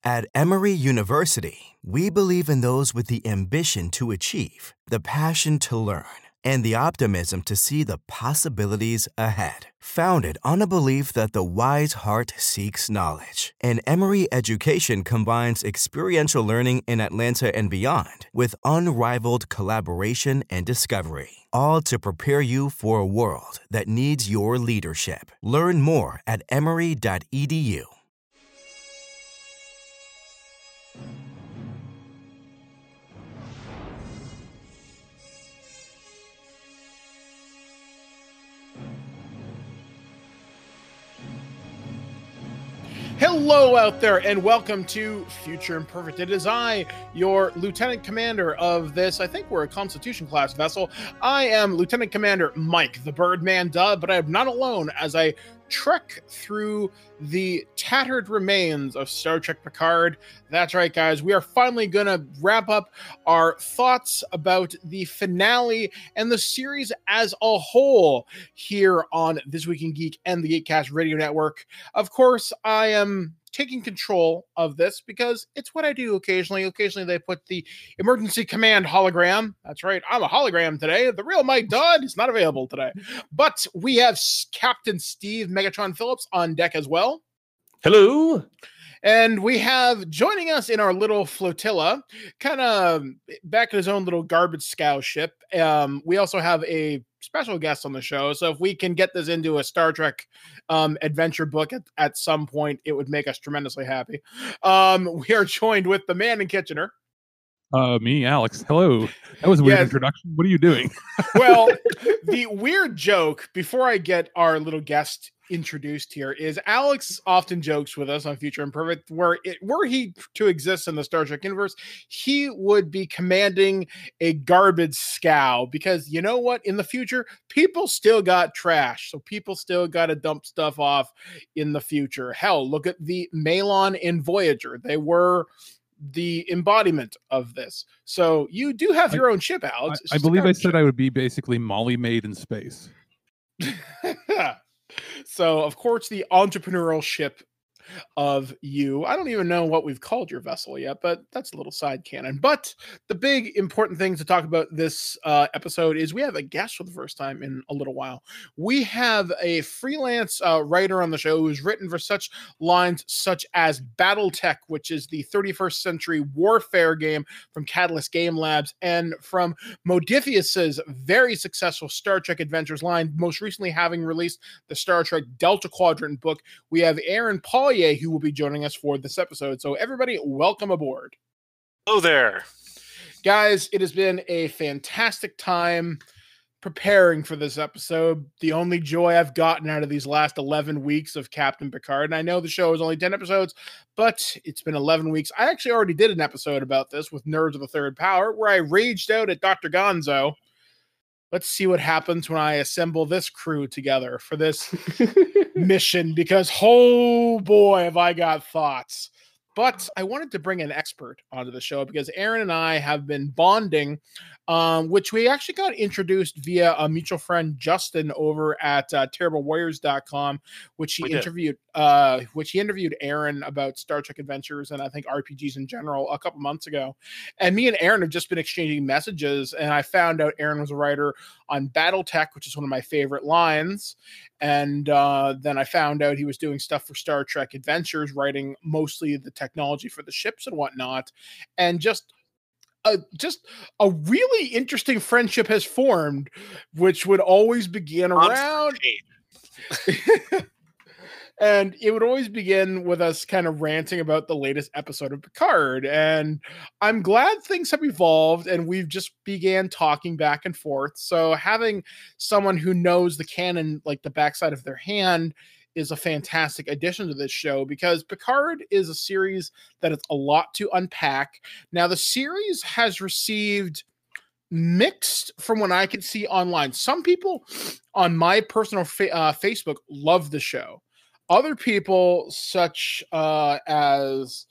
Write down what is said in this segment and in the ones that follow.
At Emory University, we believe in those with the ambition to achieve, the passion to learn, and the optimism to see the possibilities ahead. Founded on a belief that the wise heart seeks knowledge, and Emory education combines experiential learning in Atlanta and beyond with unrivaled collaboration and discovery, all to prepare you for a world that needs your leadership. Learn more at emory.edu. Hello out there, and welcome to Future Imperfect. It is I, your Lieutenant Commander of this, I think we're a Constitution class vessel. I am Lieutenant Commander Mike, the Birdman Dub, but I am not alone as I trek through the tattered remains of Star Trek Picard. That's right, guys. We are finally going to wrap up our thoughts about the finale and the series as a whole here on This Week in Geek and the Geekcast Radio Network. Of course, I am taking control of this because it's what I do occasionally. Occasionally, they put the emergency command hologram. That's right, I'm a hologram today. The real Mike Dodd is not available today. But we have Captain Steve Megatron Phillips on deck as well. Hello. And we have joining us in our little flotilla, kind of back in his own little garbage scow ship. We also have a special guest on the show. So if we can get this into a Star Trek adventure book at some point, it would make us tremendously happy. We are joined with the man in Kitchener. Me, Alex. Hello. That was a weird introduction. What are you doing? Well, the weird joke, before I get our little guest introduced here, is Alex often jokes with us on Future Imperfect, were he to exist in the Star Trek universe, he would be commanding a garbage scow, because you know what? In the future, people still got trash, so people still got to dump stuff off in the future. Hell, look at the Malon and Voyager. They were the embodiment of this. So you do have your own ship, Alex. I believe I said I would be basically Molly Maid in space. So, of course, the entrepreneurial ship of you. I don't even know what we've called your vessel yet, but that's a little side canon. But the big important thing to talk about this episode is we have a guest for the first time in a little while. We have a freelance writer on the show who's written for such lines such as Battletech, which is the 31st century warfare game from Catalyst Game Labs, and from Modiphius's very successful Star Trek Adventures line, most recently having released the Star Trek Delta Quadrant book. We have Aaron Paulier, who will be joining us for this episode. So everybody, welcome aboard. Hello there. Guys, it has been a fantastic time preparing for this episode. The only joy I've gotten out of these last 11 weeks of Captain Picard, and I know the show is only 10 episodes, but it's been 11 weeks. I actually already did an episode about this with Nerds of the Third Power, where I raged out at Dr. Gonzo. Let's see what happens when I assemble this crew together for this mission, because, oh boy, have I got thoughts. But I wanted to bring an expert onto the show because Aaron and I have been bonding, which we actually got introduced via a mutual friend, Justin, over at terriblewarriors.com, which he interviewed Aaron about Star Trek Adventures and I think RPGs in general a couple months ago. And me and Aaron have just been exchanging messages, and I found out Aaron was a writer on Battletech, which is one of my favorite lines. And then I found out he was doing stuff for Star Trek Adventures, writing mostly the technology for the ships and whatnot. And just a really interesting friendship has formed, which would always begin around... And it would always begin with us kind of ranting about the latest episode of Picard. And I'm glad things have evolved and we've just began talking back and forth. So having someone who knows the canon like the backside of their hand is a fantastic addition to this show, because Picard is a series that is a lot to unpack. Now, the series has received mixed from what I can see online. Some people on my personal Facebook love the show. Other people, such as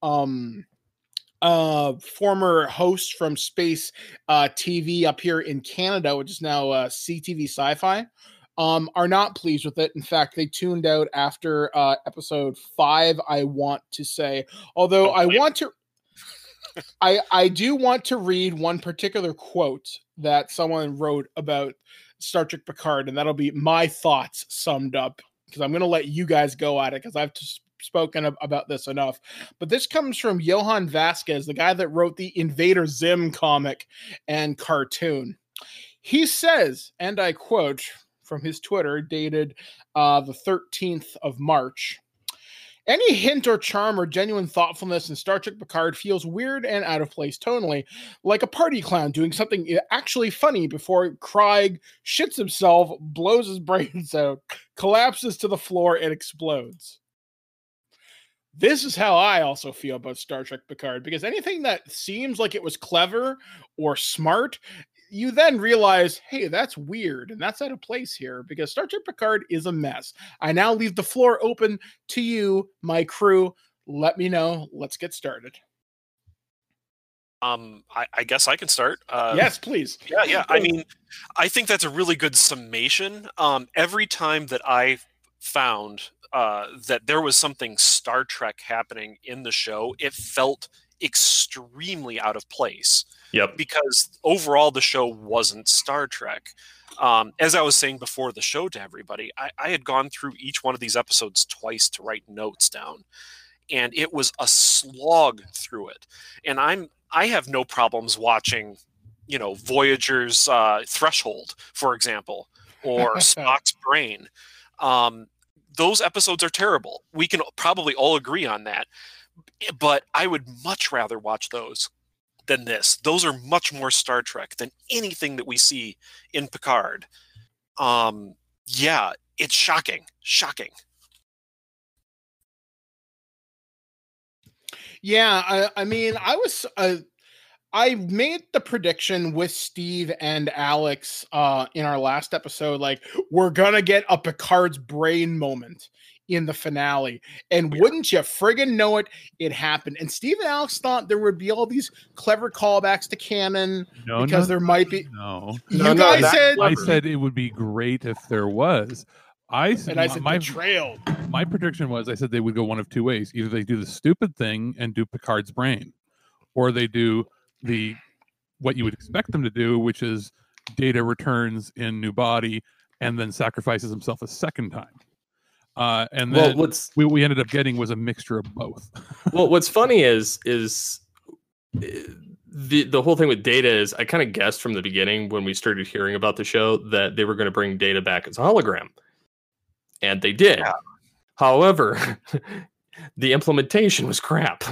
former host from Space TV up here in Canada, which is now CTV Sci-Fi, are not pleased with it. In fact, they tuned out after episode 5. I want to say, although I want to, I do want to read one particular quote that someone wrote about Star Trek Picard, and that'll be my thoughts summed up, because I'm going to let you guys go at it because I've spoken about this enough. But this comes from Johan Vasquez, the guy that wrote the Invader Zim comic and cartoon. He says, and I quote from his Twitter, dated the 13th of March, "Any hint or charm or genuine thoughtfulness in Star Trek Picard feels weird and out of place tonally, like a party clown doing something actually funny before Craig shits himself, blows his brains out, collapses to the floor, and explodes." This is how I also feel about Star Trek Picard, because anything that seems like it was clever or smart, you then realize, hey, that's weird and that's out of place here, because Star Trek Picard is a mess. I now leave the floor open to you, my crew. Let me know. Let's get started. I guess I can start. Yes, please. Yeah. I mean, I think that's a really good summation. Every time that I found that there was something Star Trek happening in the show, it felt extremely out of place. Yep. Because overall, the show wasn't Star Trek. As I was saying before the show to everybody, I had gone through each one of these episodes twice to write notes down, and it was a slog through it. And I have no problems watching, Voyager's Threshold, for example, or Spock's Brain. Those episodes are terrible. We can probably all agree on that. But I would much rather watch those than this. Those are much more Star Trek than anything that we see in Picard. Yeah, it's shocking. Yeah, I mean, I made the prediction with Steve and Alex in our last episode, like, we're going to get a Picard's brain moment in the finale. And wouldn't you friggin' know it, it happened. And Steve and Alex thought there would be all these clever callbacks to canon because there might be. No. You guys said. I said it would be great if there was. I said betrayal. My prediction was, I said they would go one of two ways. Either they do the stupid thing and do Picard's brain, or they do what you would expect them to do, which is Data returns in new body and then sacrifices himself a second time. And then what we ended up getting was a mixture of both. Well, what's funny is the whole thing with Data is, I kind of guessed from the beginning when we started hearing about the show that they were going to bring Data back as a hologram, and they did. Yeah. However, the implementation was crap.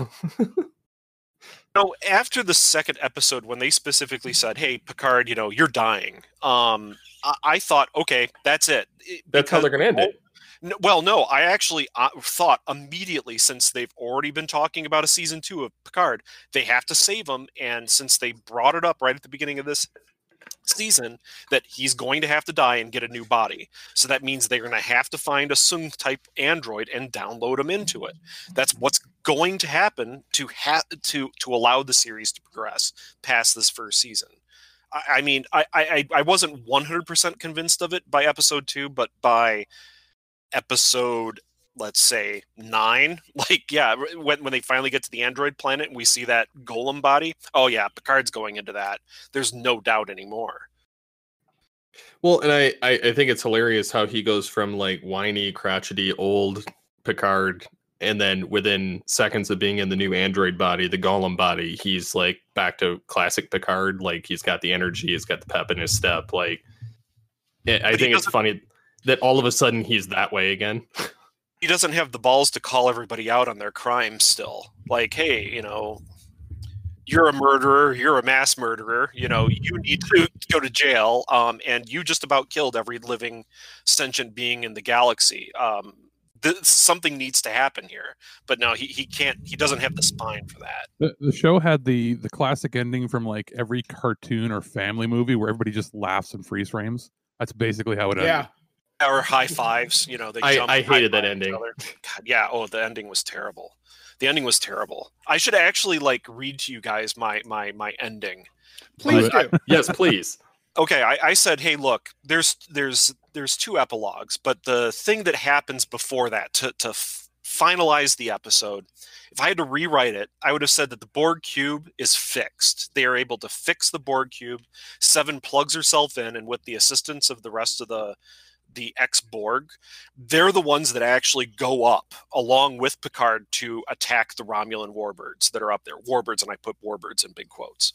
After the second episode, when they specifically said, "Hey, Picard, you're dying," I thought, okay, that's it. That's how they're going to end it. Well, no, I actually thought immediately, since they've already been talking about a season 2 of Picard, they have to save him. And since they brought it up right at the beginning of this season, that he's going to have to die and get a new body. So that means they're going to have to find a Sung type android and download him into it. That's what's going to happen to allow the series to progress past this first season. I mean, I wasn't 100% convinced of it by episode 2, but by episode, let's say 9, when they finally get to the android planet and we see that golem body, oh yeah, Picard's going into that. There's no doubt anymore. Well, and I think it's hilarious how he goes from like whiny, crotchety old Picard, and then within seconds of being in the new android body, the golem body, he's like back to classic Picard. Like, he's got the energy, he's got the pep in his step. Like, I think it's funny that all of a sudden he's that way again. He doesn't have the balls to call everybody out on their crimes still. Like, hey, you're a murderer, you're a mass murderer, you need to go to jail, and you just about killed every living sentient being in the galaxy. Something needs to happen here. But no, he can't, he doesn't have the spine for that. The show had the classic ending from like every cartoon or family movie where everybody just laughs and freeze frames. That's basically how it ended. Yeah. Or high fives, they jump. I hated that ending. God, yeah. Oh, the ending was terrible. I should actually read to you guys my ending. Please do. Yes, please. okay, I said, hey, look, there's two epilogues, but the thing that happens before that to finalize the episode, if I had to rewrite it, I would have said that the Borg cube is fixed. They are able to fix the Borg cube. Seven plugs herself in, and with the assistance of the rest of the ex-Borg, they're the ones that actually go up along with Picard to attack the Romulan warbirds that are up there. Warbirds, and I put warbirds in big quotes.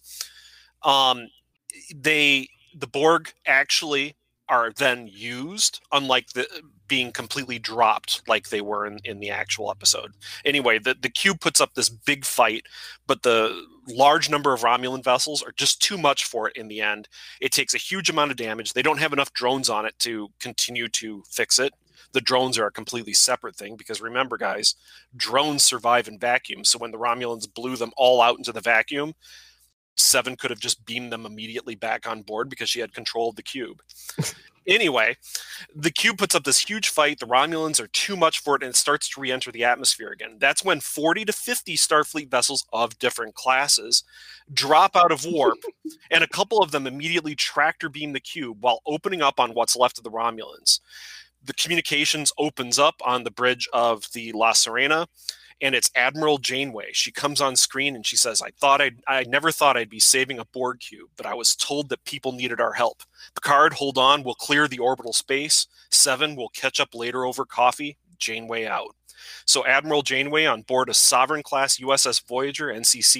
The Borg actually are then used, unlike the being completely dropped like they were in the actual episode. Anyway, the cube puts up this big fight, but the large number of Romulan vessels are just too much for it in the end. It takes a huge amount of damage. They don't have enough drones on it to continue to fix it. The drones are a completely separate thing because remember, guys, drones survive in vacuums. So when the Romulans blew them all out into the vacuum, Seven could have just beamed them immediately back on board because she had control of the cube. Anyway, the cube puts up this huge fight. The Romulans are too much for it, and it starts to re-enter the atmosphere again. That's when 40 to 50 Starfleet vessels of different classes drop out of warp, and a couple of them immediately tractor beam the cube while opening up on what's left of the Romulans. The communications opens up on the bridge of the La Serena, and it's Admiral Janeway. She comes on screen and she says, I never thought I'd be saving a Borg cube, but I was told that people needed our help. Picard, hold on, we'll clear the orbital space. Seven, we'll catch up later over coffee. Janeway out. So Admiral Janeway on board a Sovereign-class USS Voyager NCC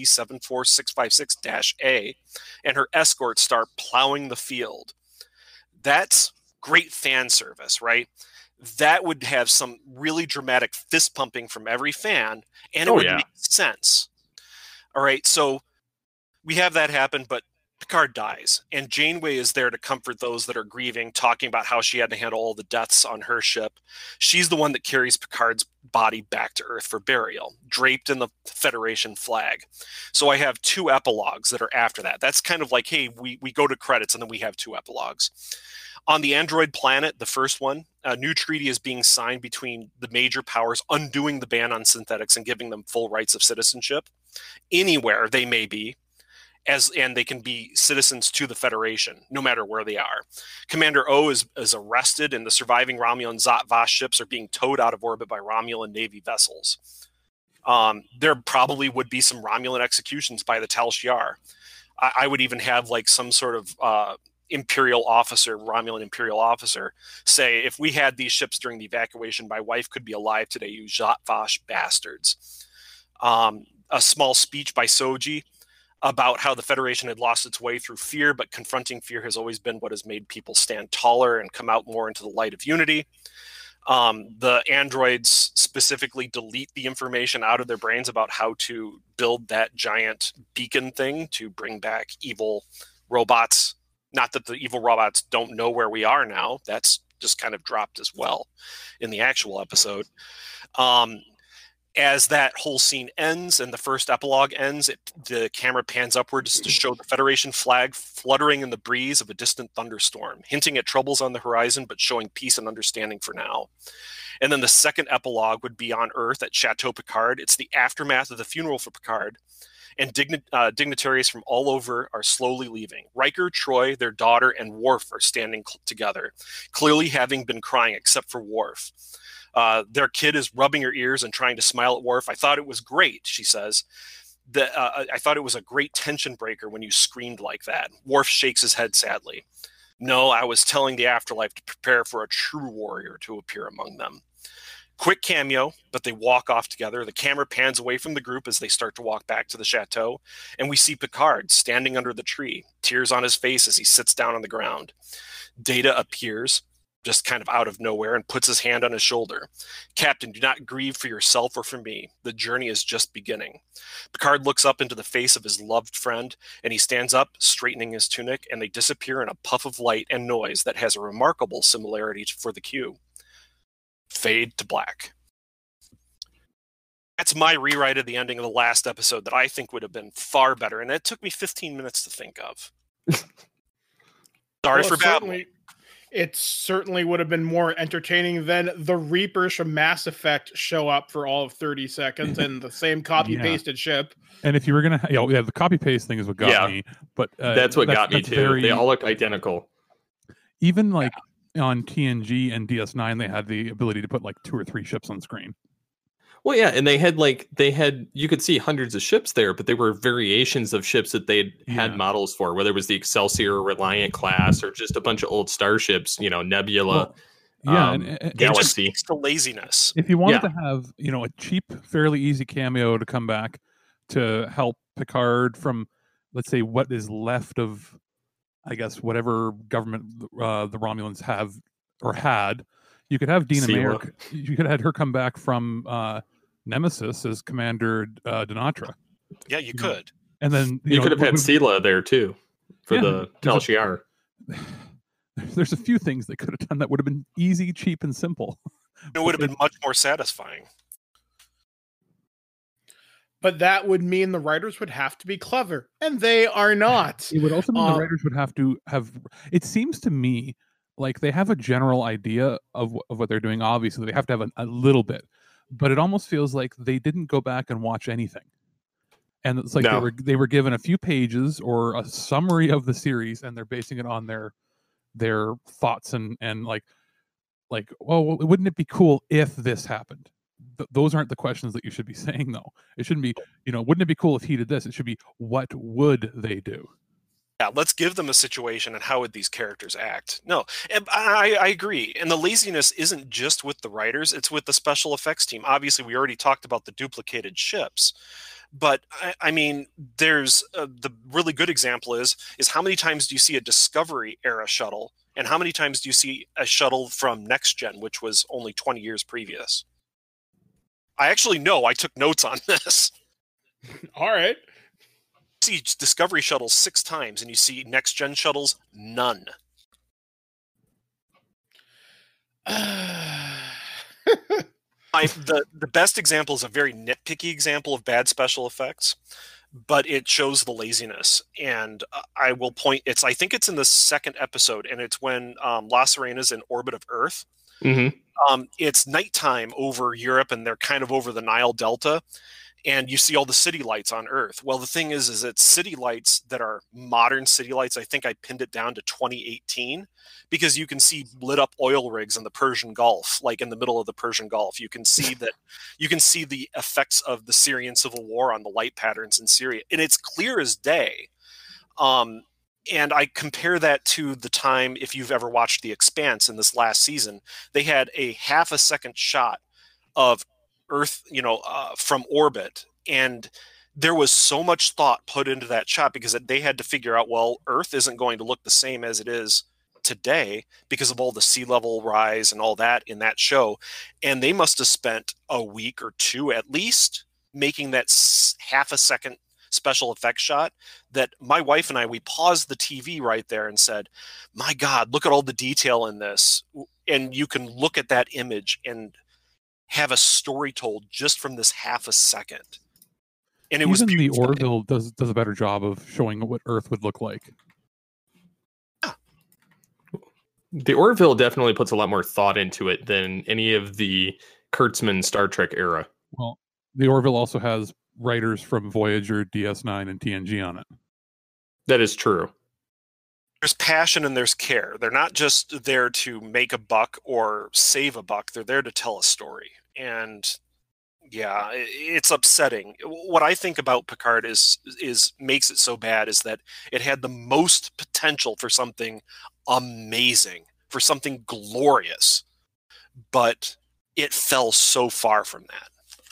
74656-A, and her escorts start plowing the field. That's great fan service, right? That would have some really dramatic fist pumping from every fan, and it would make sense. All right, so we have that happen, but Picard dies, and Janeway is there to comfort those that are grieving, talking about how she had to handle all the deaths on her ship. She's the one that carries Picard's body back to Earth for burial, draped in the Federation flag. So I have two epilogues that are after that. That's kind of like, hey, we go to credits, and then we have two epilogues. On the android planet, the first one, a new treaty is being signed between the major powers, undoing the ban on synthetics and giving them full rights of citizenship anywhere they may be, and they can be citizens to the Federation, no matter where they are. Commander O is arrested, and the surviving Romulan Zhat Vash ships are being towed out of orbit by Romulan Navy vessels. There probably would be some Romulan executions by the Tal Shiar. I would even have like some sort of Romulan Imperial officer, say, if we had these ships during the evacuation, my wife could be alive today, you Zhat Vash bastards. A small speech by Soji about how the Federation had lost its way through fear, but confronting fear has always been what has made people stand taller and come out more into the light of unity. The androids specifically delete the information out of their brains about how to build that giant beacon thing to bring back evil robots. Not that the evil robots don't know where we are now. That's just kind of dropped as well in the actual episode. As that whole scene ends and the first epilogue ends, the camera pans upwards to show the Federation flag fluttering in the breeze of a distant thunderstorm, hinting at troubles on the horizon, but showing peace and understanding for now. And then the second epilogue would be on Earth at Chateau Picard. It's the aftermath of the funeral for Picard, and dignitaries from all over are slowly leaving. Riker, Troy, their daughter, and Worf are standing together, clearly having been crying except for Worf. Their kid is rubbing her ears and trying to smile at Worf. I thought it was great, she says. I thought it was a great tension breaker when you screamed like that. Worf shakes his head sadly. No, I was telling the afterlife to prepare for a true warrior to appear among them. Quick cameo, but they walk off together. The camera pans away from the group as they start to walk back to the chateau, and we see Picard standing under the tree, tears on his face as he sits down on the ground. Data appears, just kind of out of nowhere, and puts his hand on his shoulder. Captain, do not grieve for yourself or for me. The journey is just beginning. Picard looks up into the face of his loved friend, and he stands up, straightening his tunic, and they disappear in a puff of light and noise that has a remarkable similarity for the cue. Fade to black. That's my rewrite of the ending of the last episode that I think would have been far better, and it took me 15 minutes to think of. Sorry for babbling. It certainly would have been more entertaining than the Reapers from Mass Effect show up for all of 30 seconds and the same copy-pasted ship. And if you were going to, the copy paste thing is what got me. But that's what got me too. They all look identical. Even like on TNG and DS9, they had the ability to put like 2 or 3 ships on screen. Well, yeah, and they had you could see hundreds of ships there, but they were variations of ships that they had models for, whether it was the Excelsior, Reliant class, or just a bunch of old starships, Nebula, Galaxy. It's the laziness. If you wanted to have, a cheap, fairly easy cameo to come back to help Picard from, let's say, what is left of, I guess, whatever government the Romulans have or had, you could have Dina Meyer. You could have her come back from Nemesis as Commander Denatra. Yeah, you could. And then you could have had Sela there too for the Tal Shiar. There's a few things they could have done that would have been easy, cheap, and simple. It would have been much more satisfying. But that would mean the writers would have to be clever, and they are not. It would also mean the writers would have to have. It seems to me like they have a general idea of what they're doing. Obviously, they have to have a little bit, but it almost feels like they didn't go back and watch anything. And it's like they were given a few pages or a summary of the series, and they're basing it on their thoughts and like, well, wouldn't it be cool if this happened? Those aren't the questions that you should be saying, though. It shouldn't be, wouldn't it be cool if he did this? It should be, what would they do? Yeah, let's give them a situation and how would these characters act? No, and I agree. And the laziness isn't just with the writers, it's with the special effects team. Obviously, we already talked about the duplicated ships. But, I mean, there's the really good example is how many times do you see a Discovery era shuttle? And how many times do you see a shuttle from Next Gen, which was only 20 years previous? I actually know. I took notes on this. All right. You see Discovery shuttles 6 times, and you see Next Gen shuttles, none. The best example is a very nitpicky example of bad special effects, but it shows the laziness. And I will point. I think it's in the 2nd episode, and it's when La Sirena's in orbit of Earth. Mm-hmm. It's nighttime over Europe, and they're kind of over the Nile Delta, and you see all the city lights on Earth. Well, the thing is it's city lights that are modern city lights. I think I pinned it down to 2018 because you can see lit up oil rigs in the Persian Gulf, like in the middle of the Persian Gulf. You can see that. You can see the effects of the Syrian civil war on the light patterns in Syria, and it's clear as day. And I compare that to the time, if you've ever watched The Expanse in this last season, they had a half a second shot of Earth, from orbit. And there was so much thought put into that shot because they had to figure out, well, Earth isn't going to look the same as it is today because of all the sea level rise and all that in that show. And they must have spent a week or 2 at least making that half a second special effects shot that my wife and we paused the TV right there and said, my God, look at all the detail in this. And you can look at that image and have a story told just from this half a second. And it was the Orville does a better job of showing what Earth would look like. The Orville definitely puts a lot more thought into it than any of the Kurtzman Star Trek era. Well, the Orville also has writers from Voyager, DS9, and TNG on it. That is true. There's passion and there's care. They're not just there to make a buck or save a buck. They're there to tell a story. And yeah, it's upsetting. What I think about Picard is makes it so bad is that it had the most potential for something amazing, for something glorious, but it fell so far from that.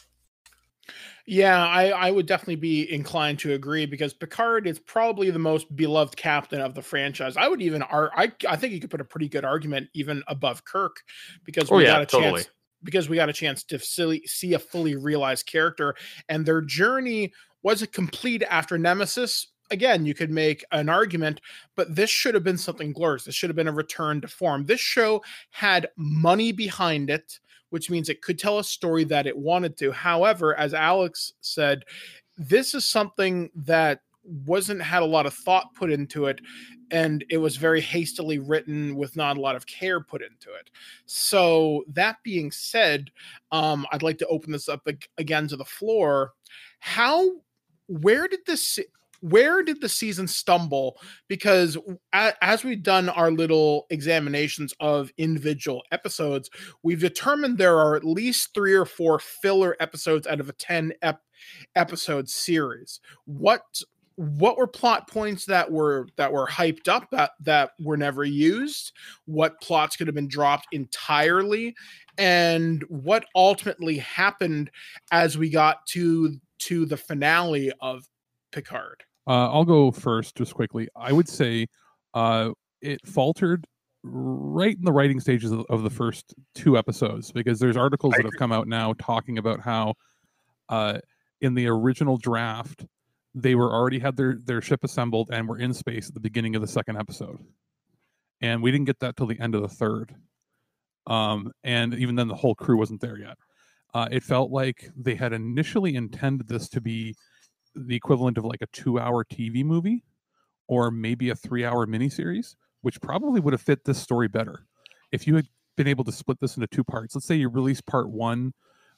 Yeah, I would definitely be inclined to agree because Picard is probably the most beloved captain of the franchise. I would even I think you could put a pretty good argument even above Kirk because we got a chance to see a fully realized character, and their journey wasn't complete after Nemesis. Again, you could make an argument, but this should have been something glorious. This should have been a return to form. This show had money behind it, which means it could tell a story that it wanted to. However, as Alex said, this is something that wasn't had a lot of thought put into it, and it was very hastily written with not a lot of care put into it. So that being said, I'd like to open this up again to the floor. Where did the season stumble? Because as we've done our little examinations of individual episodes, we've determined there are at least 3 or 4 filler episodes out of a 10 episode series. What were plot points that were hyped up that were never used? What plots could have been dropped entirely? And what ultimately happened as we got to the finale of Picard? I'll go first just quickly. I would say it faltered right in the writing stages of the first 2 episodes, because there's articles that have come out now talking about how in the original draft, they were already had their ship assembled and were in space at the beginning of the 2nd episode. And we didn't get that till the end of the 3rd. And even then the whole crew wasn't there yet. It felt like they had initially intended this to be the equivalent of like a 2-hour TV movie or maybe a 3-hour miniseries, which probably would have fit this story better. If you had been able to split this into 2 parts, let's say you release part 1,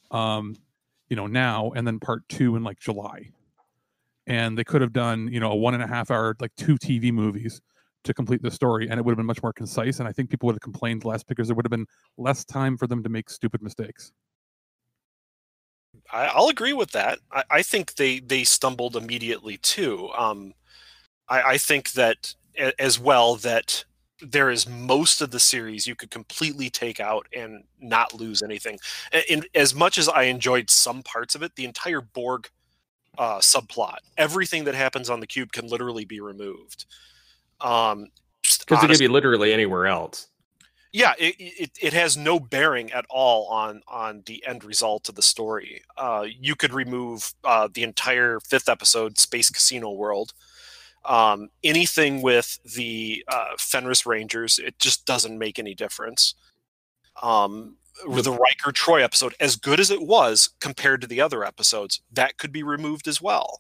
now, and then part 2 in like July. And they could have done, a 1.5 hour, like 2 TV movies to complete the story, and it would have been much more concise. And I think people would have complained less because there would have been less time for them to make stupid mistakes. I'll agree with that. I think they stumbled immediately too. I think that as well that there is most of the series you could completely take out and not lose anything. As much as I enjoyed some parts of it, the entire Borg subplot, everything that happens on the cube can literally be removed. Because it could be literally anywhere else. Yeah, it has no bearing at all on the end result of the story. You could remove the entire 5th episode, Space Casino World. Anything with the Fenris Rangers, it just doesn't make any difference. The Riker Troy episode, as good as it was compared to the other episodes, that could be removed as well.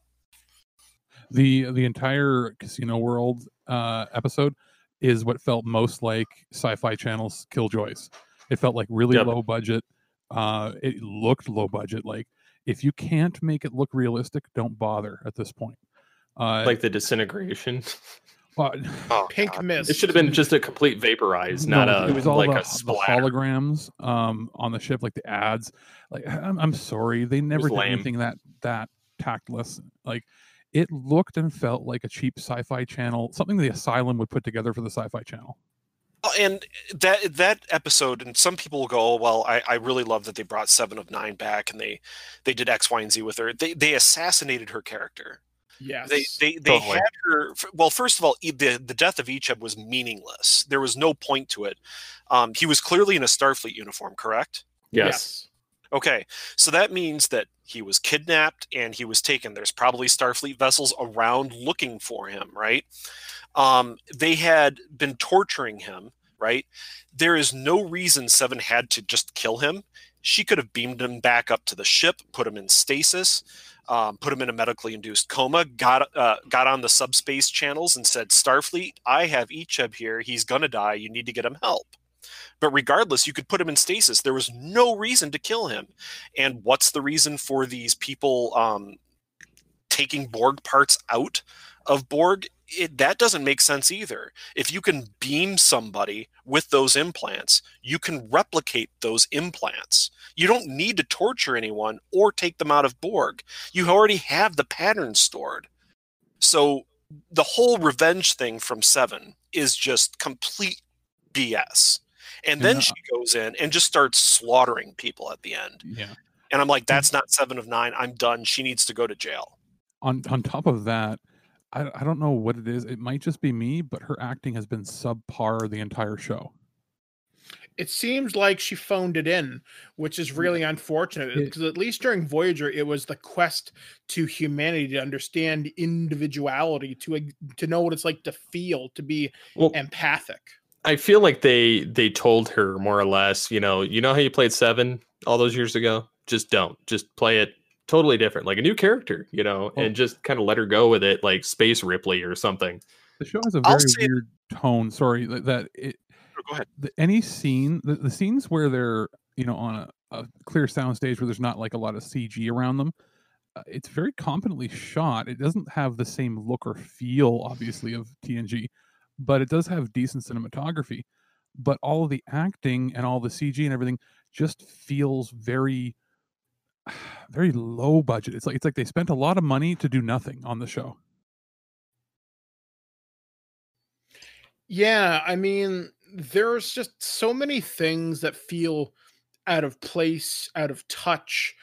The entire Casino World episode is what felt most like Sci-Fi Channel's Killjoys. It felt like really low budget. It looked low budget. Like, if you can't make it look realistic, don't bother at this point. Like the disintegration. Pink mist. It should have been just a complete vaporize, not a. It was all like the a splatter. holograms on the ship, like the ads. Like, I'm sorry, they never did anything that tactless. Like, it looked and felt like a cheap Sci-Fi Channel, something the Asylum would put together for the Sci-Fi Channel. And that episode, and some people will go, oh, well, I really love that they brought 7 of 9 back and they did X, Y, and Z with her. They assassinated her character. Yes. They had her. Well, first of all, the death of Icheb was meaningless. There was no point to it. He was clearly in a Starfleet uniform, correct? Yes. Okay, so that means that he was kidnapped and he was taken. There's probably Starfleet vessels around looking for him, right? They had been torturing him, right? There is no reason 7 had to just kill him. She could have beamed him back up to the ship, put him in stasis, put him in a medically induced coma, got on the subspace channels and said, Starfleet, I have Icheb here. He's going to die. You need to get him help. But regardless, you could put him in stasis. There was no reason to kill him. And what's the reason for these people taking Borg parts out of Borg? That doesn't make sense either. If you can beam somebody with those implants, you can replicate those implants. You don't need to torture anyone or take them out of Borg. You already have the pattern stored. So the whole revenge thing from 7 is just complete BS. And then she goes in and just starts slaughtering people at the end. Yeah. And I'm like, that's not 7 of 9. I'm done. She needs to go to jail. On top of that, I don't know what it is. It might just be me, but her acting has been subpar the entire show. It seems like she phoned it in, which is really unfortunate, because at least during Voyager, it was the quest to humanity to understand individuality, to know what it's like to feel, to be empathic. I feel like they told her more or less, you know how you played 7 all those years ago? Just don't. Just play it totally different, like a new character, Well, and just kind of let her go with it, like Space Ripley or something. the show has a I'll very say- weird tone. Sorry, that it. Go ahead. Any scene, the scenes where they're on a clear sound stage where there's not like a lot of CG around them, it's very competently shot. It doesn't have the same look or feel, obviously, of TNG, but it does have decent cinematography. But all of the acting and all the CG and everything just feels very, very low budget. It's like they spent a lot of money to do nothing on the show. Yeah, I mean, there's just so many things that feel out of place, out of touch,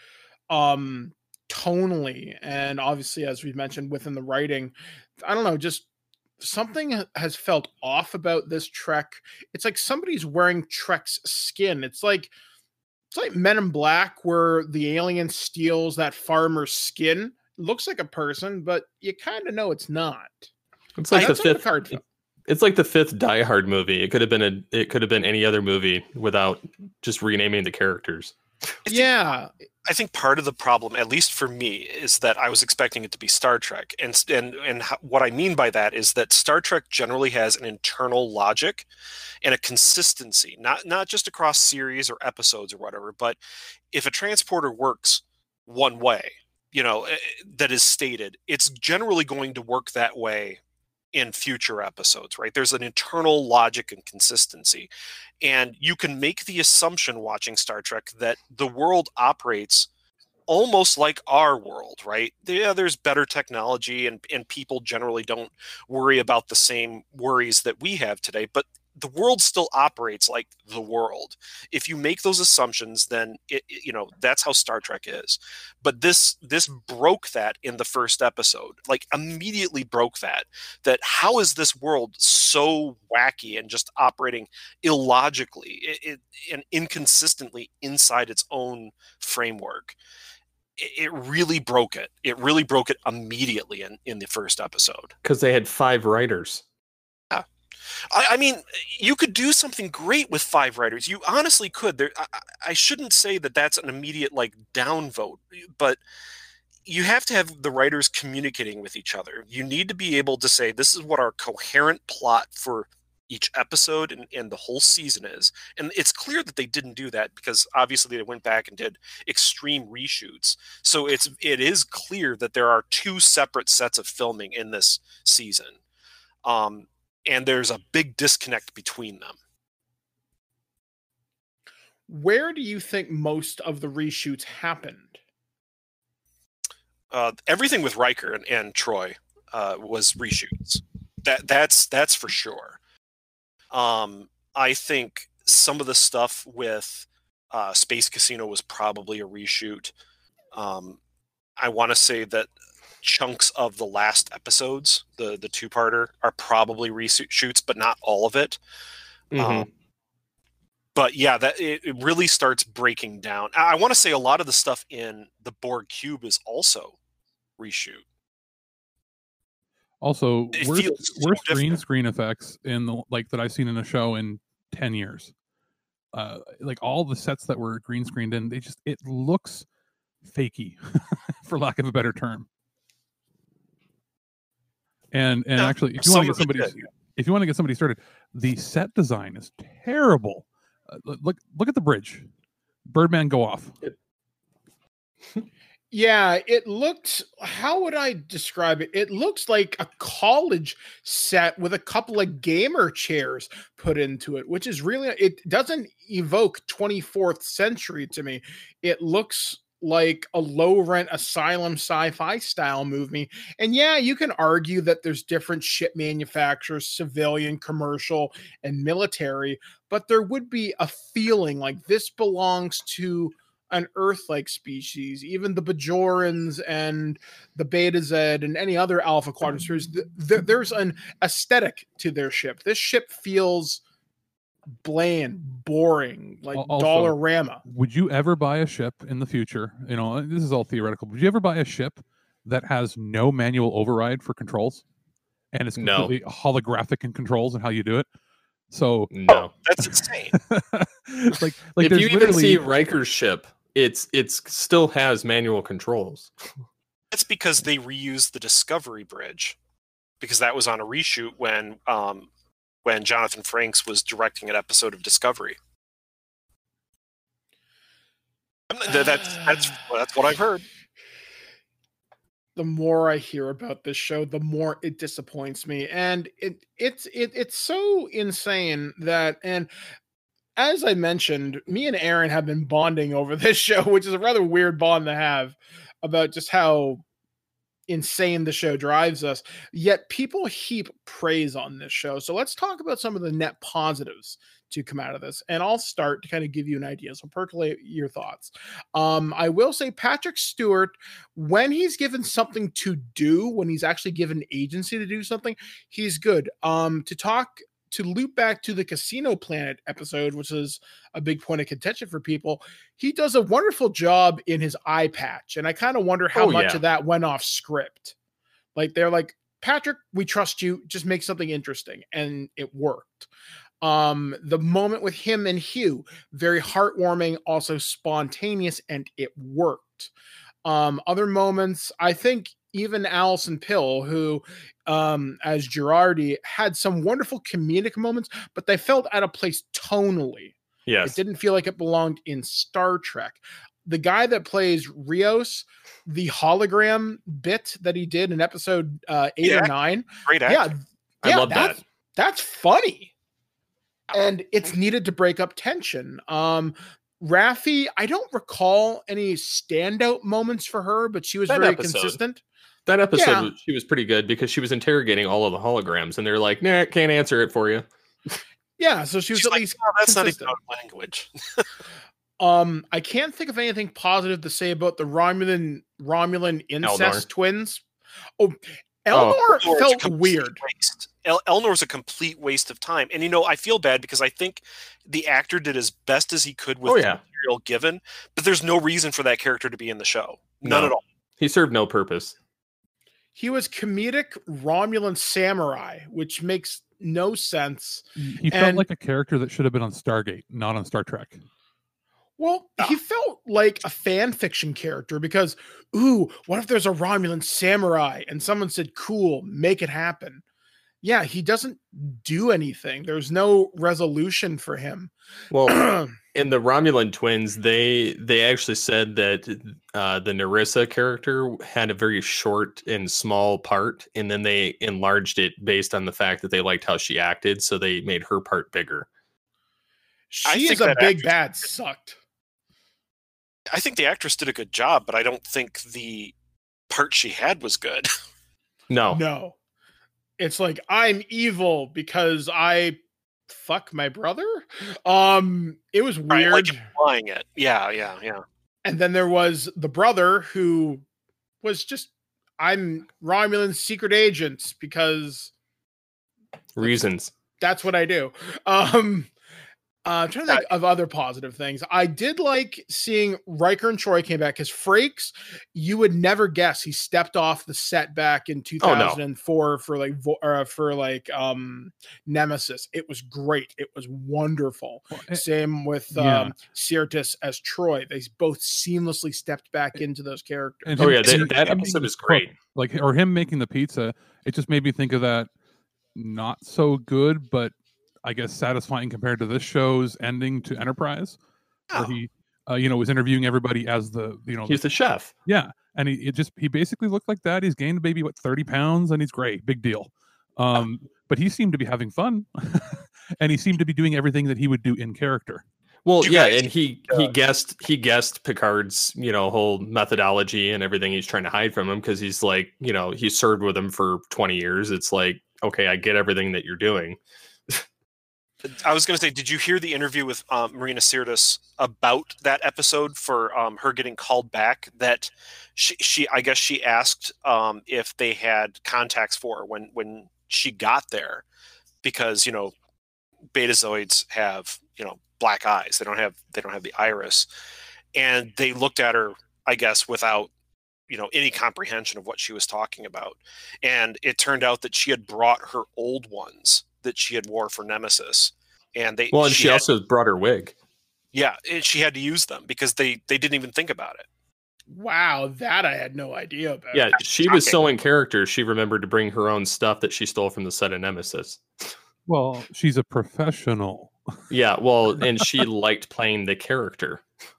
tonally, and obviously, as we've mentioned, within the writing. I don't know, just something has felt off about this Trek. It's like somebody's wearing Trek's skin. It's like Men in Black, where the alien steals that farmer's skin. Looks like a person, but you kind of know it's not. It's like the That's what fifth. Picard felt. It's like the fifth Die Hard movie. It could have been any other movie without just renaming the characters. Yeah, I think part of the problem, at least for me, is that I was expecting it to be Star Trek, and what I mean by that is that Star Trek generally has an internal logic and a consistency, not just across series or episodes or whatever, but if a transporter works one way, that is stated, it's generally going to work that way in future episodes, right? There's an internal logic and consistency. And you can make the assumption watching Star Trek that the world operates almost like our world, right? Yeah, there's better technology and people generally don't worry about the same worries that we have today, but the world still operates like the world. If you make those assumptions, then that's how Star Trek is. But this broke that in the first episode, like immediately broke that how is this world so wacky and just operating illogically and inconsistently inside its own framework? It really broke it. It really broke it immediately in the first episode. Because they had 5 writers. I mean, you could do something great with 5 writers. You honestly could. I shouldn't say that that's an immediate downvote, but you have to have the writers communicating with each other. You need to be able to say, this is what our coherent plot for each episode and the whole season is. And it's clear that they didn't do that because obviously they went back and did extreme reshoots. So it is clear that there are 2 separate sets of filming in this season. And there's a big disconnect between them. Where do you think most of the reshoots happened? Everything with Riker and Troy was reshoots. That's for sure. I think some of the stuff with Space Casino was probably a reshoot. I want to say that chunks of the last episodes, the 2-parter, are probably reshoots, but not all of it. Mm-hmm. But yeah, that it really starts breaking down. I want to say a lot of the stuff in the Borg Cube is also reshoot. Also, It worst feels so green different. screen effects in that I've seen in a show in 10 years. All the sets that were green screened in, it looks fakey, for lack of a better term. And Yeah, actually, if you want to some get of it somebody, did. if you want to get somebody started, the set design is terrible. Look at the bridge. Birdman go off. Yeah, it looked, how would I describe it? It looks like a college set with a couple of gamer chairs put into it, which is really, it doesn't evoke 24th century to me. It looks like a low rent asylum sci-fi style movie. And yeah, you can argue that there's different ship manufacturers, civilian, commercial, and military, but there would be a feeling like this belongs to an Earth-like species. Even the Bajorans and the Beta Z and any other Alpha Quadrant series, there's an aesthetic to their ship. This ship feels bland, boring, like Also, Dollarama. Would you ever buy a ship in the future? This is all theoretical. Would you ever buy a ship that has no manual override for controls, and it's No. completely holographic in controls and how you do it? So No. That's insane. like If there's you even literally see Riker's ship, it's still has manual controls. That's because they reused the Discovery Bridge, because that was on a reshoot when Jonathan Frakes was directing an episode of Discovery. That's what I've heard. The more I hear about this show, the more it disappoints me, and it's so insane that, and as I mentioned, me and Aaron have been bonding over this show, which is a rather weird bond to have, about just how insane the show drives us. Yet people heap praise on this show. So let's talk about some of the net positives to come out of this. And I'll start to kind of give you an idea. So percolate your thoughts. I will say Patrick Stewart, when he's given something to do, when he's actually given agency to do something, he's good. To loop back to the Casino Planet episode, which is a big point of contention for people, he does a wonderful job in his eye patch. And I kind of wonder how much of that went off script. Like, they're like, Patrick, we trust you, just make something interesting. And it worked. The moment with him and Hugh, very heartwarming, also spontaneous, and it worked. Other moments, I think even Alison Pill, who, as Girardi, had some wonderful comedic moments, but they felt out of place tonally. Yes. It didn't feel like it belonged in Star Trek. The guy that plays Rios, the hologram bit that he did in episode 8 or 9. Great actor. I love that. That's funny. And it's needed to break up tension. Raffi, I don't recall any standout moments for her, but she was very consistent. That episode, she was pretty good because she was interrogating all of the holograms, and they're like, "Nah, can't answer it for you." Yeah, so she was at least that's consistent. not even language. I can't think of anything positive to say about the Romulan incest twins. Oh, Elnor felt weird. Elnor's a complete waste of time. And, I feel bad because I think the actor did as best as he could with the material given, but there's no reason for that character to be in the show. None at all. He served no purpose. He was comedic Romulan samurai, which makes no sense. He felt like a character that should have been on Stargate, not on Star Trek. Well, he felt like a fan fiction character because, what if there's a Romulan samurai? And someone said, cool, make it happen. Yeah, he doesn't do anything. There's no resolution for him. Well, in the Romulan twins, they actually said that the Narissa character had a very short and small part, and then they enlarged it based on the fact that they liked how she acted, so they made her part bigger. She is a big bad sucked. I think the actress did a good job, but I don't think the part she had was good. No. It's like, I'm evil because I fuck my brother. It was weird. Like implying it. Yeah. And then there was the brother who was just, I'm Romulan secret agent because reasons. That's what I do. I'm trying to think of other positive things. I did like seeing Riker and Troy came back because Frakes, you would never guess he stepped off the set back in 2004 for Nemesis. It was great. It was wonderful. Same with Sirtis as Troy. They both seamlessly stepped back into those characters. That episode is great. Or him making the pizza. It just made me think of that. Not so good, but I guess satisfying compared to this show's ending to Enterprise, where he, was interviewing everybody as he's the chef. Yeah, and he basically looked like that. He's gained maybe 30 pounds, and he's great, big deal. But he seemed to be having fun, and he seemed to be doing everything that he would do in character. Well, and he guessed Picard's whole methodology and everything he's trying to hide from him because he's like he served with him for 20 years. It's like, okay, I get everything that you're doing. I was going to say, did you hear the interview with Marina Sirtis about that episode for her getting called back? That she asked if they had contacts for her when she got there, because Betazoids have black eyes. They don't have the iris, and they looked at her, I guess, without any comprehension of what she was talking about. And it turned out that she had brought her old ones that she had wore for Nemesis, and she also brought her wig. Yeah, she had to use them because they didn't even think about it. Wow, that I had no idea about. Yeah, she was so in character, she remembered to bring her own stuff that she stole from the set of Nemesis. Well, she's a professional. Yeah, well, and she liked playing the character.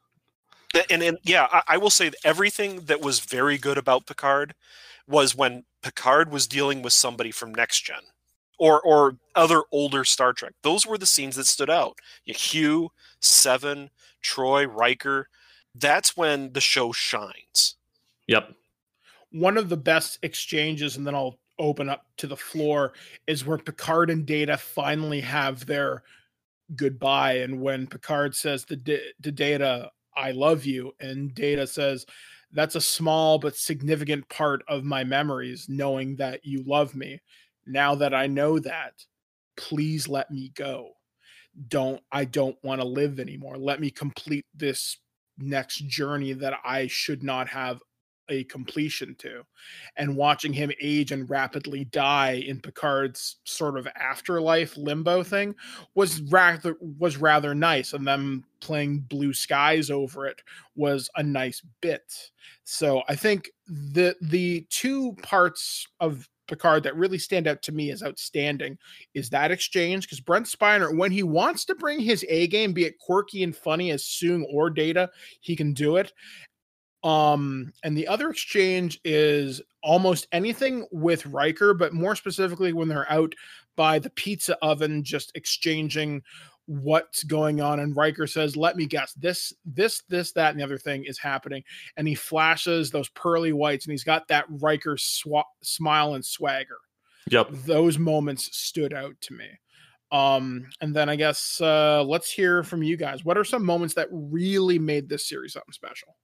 And yeah, I will say that everything that was very good about Picard was when Picard was dealing with somebody from Next Gen or other older Star Trek. Those were the scenes that stood out. Hugh, Seven, Troy, Riker. That's when the show shines. Yep. One of the best exchanges, and then I'll open up to the floor, is where Picard and Data finally have their goodbye. And when Picard says to Data, "I love you," and Data says, "That's a small but significant part of my memories, knowing that you love me. Now that I know that, please let me go. I don't want to live anymore. Let me complete this next journey that I should not have a completion to." And watching him age and rapidly die in Picard's sort of afterlife limbo thing was rather nice, and them playing Blue Skies over it was a nice bit. So I think the two parts of Picard that really stand out to me as outstanding is that exchange, because Brent Spiner, when he wants to bring his A game, be it quirky and funny as Soong or Data, he can do it. And the other exchange is almost anything with Riker, but more specifically when they're out by the pizza oven, just exchanging what's going on. And Riker says, "Let me guess, this, that, and the other thing is happening." And he flashes those pearly whites, and he's got that Riker smile and swagger. Yep. Those moments stood out to me. And then I guess let's hear from you guys. What are some moments that really made this series something special?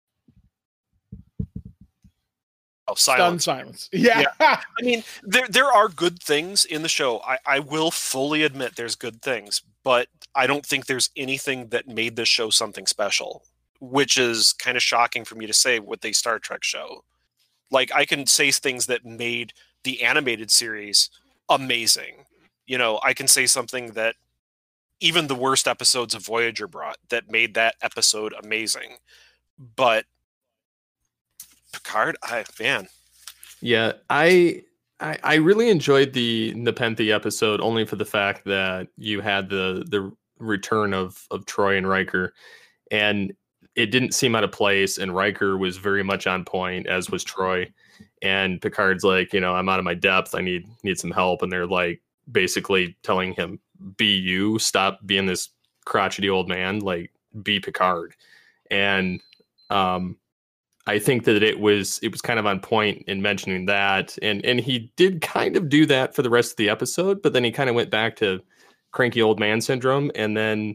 Oh, silence. Stunned silence. Yeah. I mean, there are good things in the show. I will fully admit there's good things, but I don't think there's anything that made this show something special, which is kind of shocking for me to say with a Star Trek show. Like, I can say things that made the animated series amazing. You know, I can say something that even the worst episodes of Voyager brought that made that episode amazing. But Picard, man. Yeah, I really enjoyed the Nepenthe episode only for the fact that you had the return of Troy and Riker, and it didn't seem out of place, and Riker was very much on point, as was Troy. And Picard's like, I'm out of my depth. I need some help. And they're like basically telling him, be you, stop being this crotchety old man, like be Picard. And I think that it was kind of on point in mentioning that, and he did kind of do that for the rest of the episode, but then he kind of went back to cranky old man syndrome. And then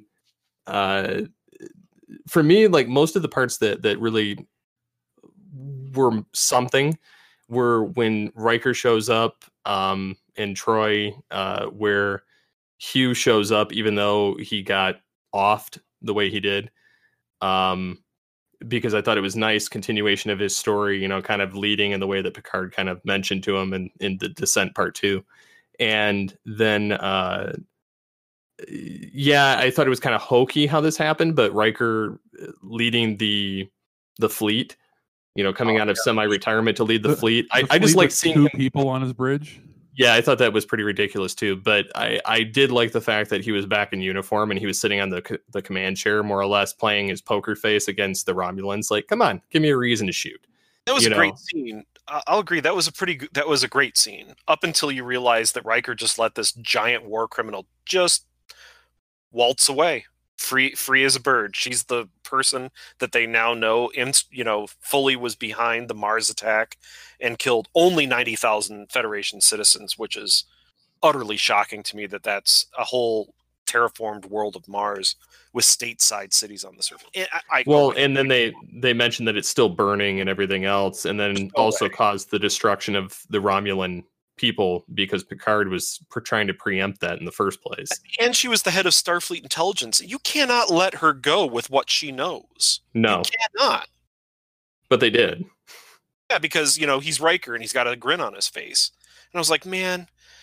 for me, like most of the parts that really were something were when Riker shows up and Troy, where Hugh shows up, even though he got offed the way he did. Because I thought it was nice continuation of his story, kind of leading in the way that Picard kind of mentioned to him in the Descent Part 2. And then, I thought it was kind of hokey how this happened, but Riker leading the fleet, coming out of semi-retirement to lead the fleet. I just like seeing two people on his bridge. Yeah, I thought that was pretty ridiculous too. But I did like the fact that he was back in uniform and he was sitting on the command chair, more or less playing his poker face against the Romulans. Like, come on, give me a reason to shoot. That was a great scene. I'll agree. That was a great scene up until you realize that Riker just let this giant war criminal just waltz away. Free as a bird. She's the person that they now know, fully was behind the Mars attack and killed only 90,000 Federation citizens, which is utterly shocking to me that that's a whole terraformed world of Mars with stateside cities on the surface. And then they mentioned that it's still burning and everything else, and then also caused the destruction of the Romulan people because Picard was trying to preempt that in the first place. And she was the head of Starfleet intelligence. You cannot let her go with what she knows. No. You cannot. But they did. Yeah, because, he's Riker and he's got a grin on his face. And I was like, man,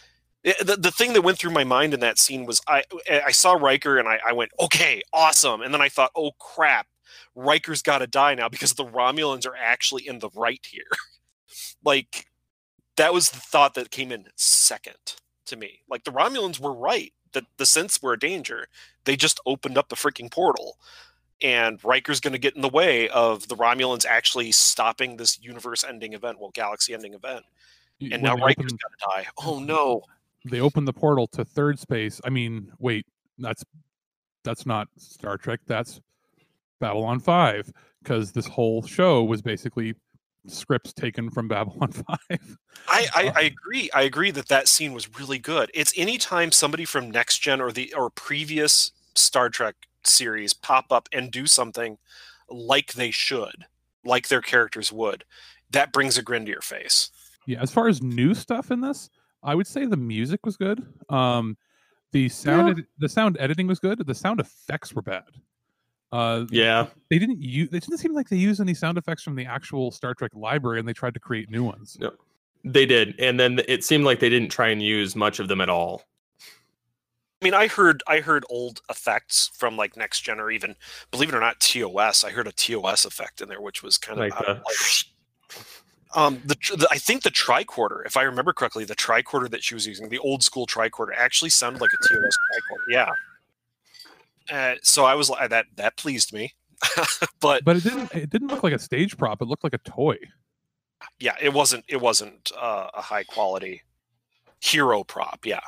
The thing that went through my mind in that scene was I saw Riker and I went, okay, awesome. And then I thought, oh crap, Riker's got to die now because the Romulans are actually in the right here. Like, that was the thought that came in second to me. Like, the Romulans were right, that the synths were a danger. They just opened up the freaking portal. And Riker's going to get in the way of the Romulans actually stopping this universe-ending event, well, galaxy-ending event. And now Riker's got to die. Oh, no. They opened the portal to third space. I mean, wait, that's not Star Trek. That's Babylon 5, because this whole show was basically scripts taken from Babylon 5. I agree. I agree that scene was really good. It's anytime somebody from Next Gen or previous Star Trek series pop up and do something like they should, like their characters would, that brings a grin to your face. Yeah, as far as new stuff in this, I would say the music was good. The sound editing was good. The sound effects were bad. They didn't seem like they used any sound effects from the actual Star Trek library, and they tried to create new ones. No, they did, and then it seemed like they didn't try and use much of them at all. I mean, I heard old effects from like Next Gen, or even, believe it or not, TOS. I heard a TOS effect in there, which was kind of I think the tricorder, if I remember correctly, the tricorder that she was using, the old school tricorder, actually sounded like a TOS tricorder. Yeah. So I was like, that pleased me. but it didn't look like a stage prop. It looked like a toy. Yeah, it wasn't a high quality hero prop. Yeah.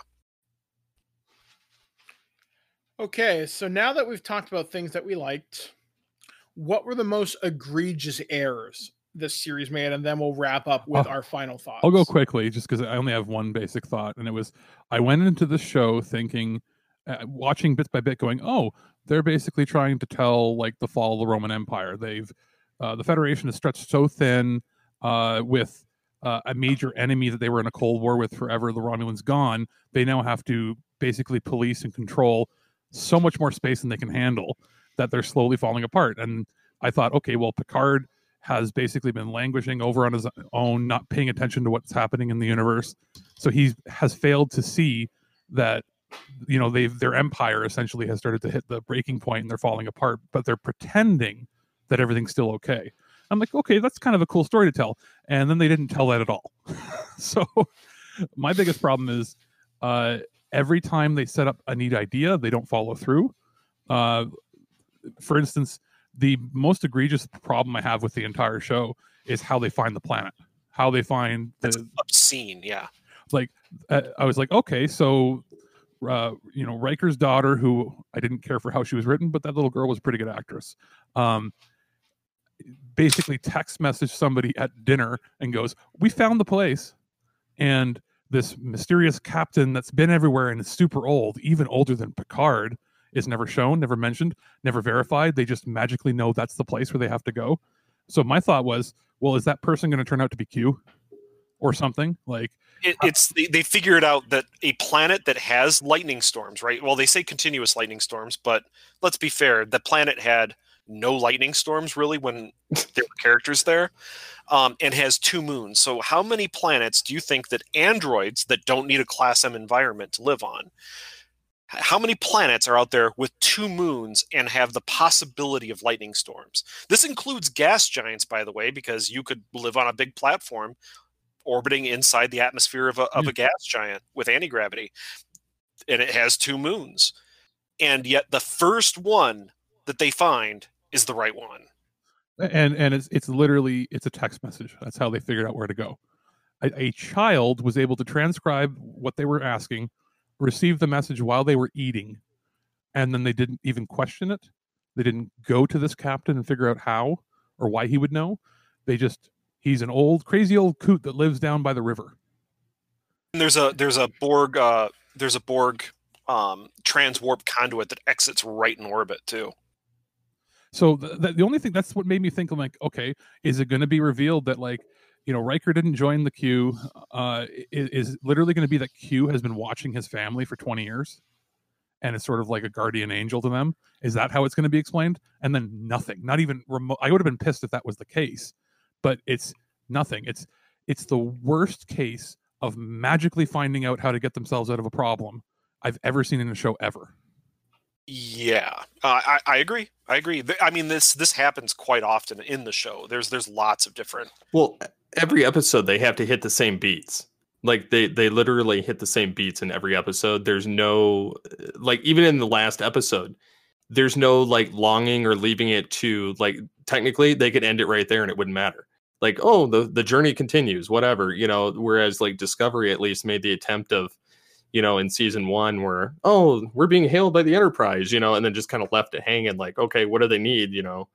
Okay, so now that we've talked about things that we liked, what were the most egregious errors this series made? And then we'll wrap up with our final thoughts. I'll go quickly just because I only have one basic thought. And it was, I went into the show thinking, watching bit by bit going, oh, they're basically trying to tell like the fall of the Roman Empire. They've, the Federation is stretched so thin with a major enemy that they were in a Cold War with forever. The Romulans gone. They now have to basically police and control so much more space than they can handle, that they're slowly falling apart. And I thought, okay, well, Picard has basically been languishing over on his own, not paying attention to what's happening in the universe. So he has failed to see that, you know, their empire essentially has started to hit the breaking point and they're falling apart, but they're pretending that everything's still okay. I'm like, okay, that's kind of a cool story to tell. And then they didn't tell that at all. So my biggest problem is every time they set up a neat idea, they don't follow through. For instance, the most egregious problem I have with the entire show is how they find the planet, how they find that's obscene. Yeah. Like I was like, okay, so, you know, Riker's daughter, who I didn't care for how she was written, but that little girl was a pretty good actress. Basically text message somebody at dinner and goes, we found the place. And this mysterious captain that's been everywhere and is super old, even older than Picard, is never shown, never mentioned, never verified. They just magically know that's the place where they have to go. So my thought was, well, is that person going to turn out to be Q or something? Like they figured out that a planet that has lightning storms, right? Well, they say continuous lightning storms, but let's be fair. The planet had no lightning storms really when there were characters there, and has 2 moons. So how many planets do you think that androids that don't need a Class M environment to live on, how many planets are out there with 2 moons and have the possibility of lightning storms? This includes gas giants, by the way, because you could live on a big platform orbiting inside the atmosphere of a gas giant with anti-gravity, and it has 2 moons. And yet the first one that they find is the right one. And it's literally, it's a text message. That's how they figured out where to go. A child was able to transcribe what they were asking, receive the message while they were eating, and then they didn't even question it. They didn't go to this captain and figure out how or why he would know. They just, he's an old, crazy old coot that lives down by the river. And there's a Borg transwarp conduit that exits right in orbit too. So the only thing, that's what made me think, I'm like, okay, is it going to be revealed that, like, you know, Riker didn't join the Q? Is literally going to be that Q has been watching his family for 20 years and it's sort of like a guardian angel to them? Is that how it's going to be explained? And then nothing, not even remote. I would have been pissed if that was the case, but it's nothing. It's the worst case of magically finding out how to get themselves out of a problem I've ever seen in a show ever. Yeah, I agree. I agree. I mean, this happens quite often in the show. There's lots of different. Well, every episode they have to hit the same beats. Like they literally hit the same beats in every episode. There's no, like, even in the last episode, there's no like longing or leaving it to, like, technically they could end it right there and it wouldn't matter. Like, oh, the journey continues, whatever, you know, whereas like Discovery at least made the attempt of, you know, in season 1 where, oh, we're being hailed by the Enterprise, you know, and then just kind of left it hanging like, okay, what do they need, you know?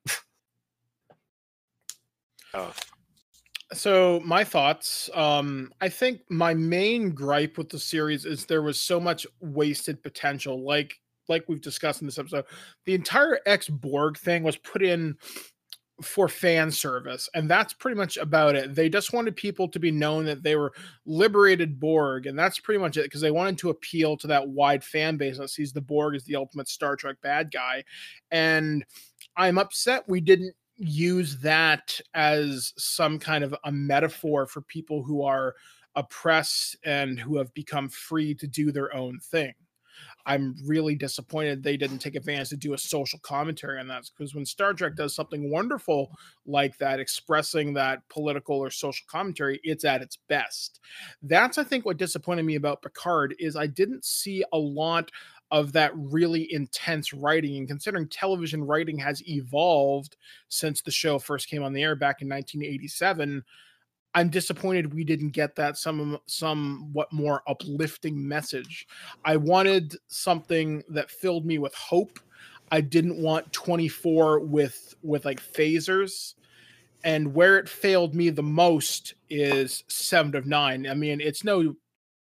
So my thoughts, I think my main gripe with the series is there was so much wasted potential. Like we've discussed in this episode, the entire ex-Borg thing was put in for fan service, and that's pretty much about it. They just wanted people to be known that they were liberated Borg, and that's pretty much it, because they wanted to appeal to that wide fan base that sees the Borg as the ultimate Star Trek bad guy. And I'm upset we didn't use that as some kind of a metaphor for people who are oppressed and who have become free to do their own thing. I'm really disappointed they didn't take advantage to do a social commentary on that, because when Star Trek does something wonderful like that, expressing that political or social commentary, it's at its best. That's, I think, what disappointed me about Picard is I didn't see a lot of that really intense writing. And considering television writing has evolved since the show first came on the air back in 1987, I'm disappointed we didn't get that somewhat more uplifting message. I wanted something that filled me with hope. I didn't want 24 with like phasers. And where it failed me the most is 7 of 9. I mean, it's no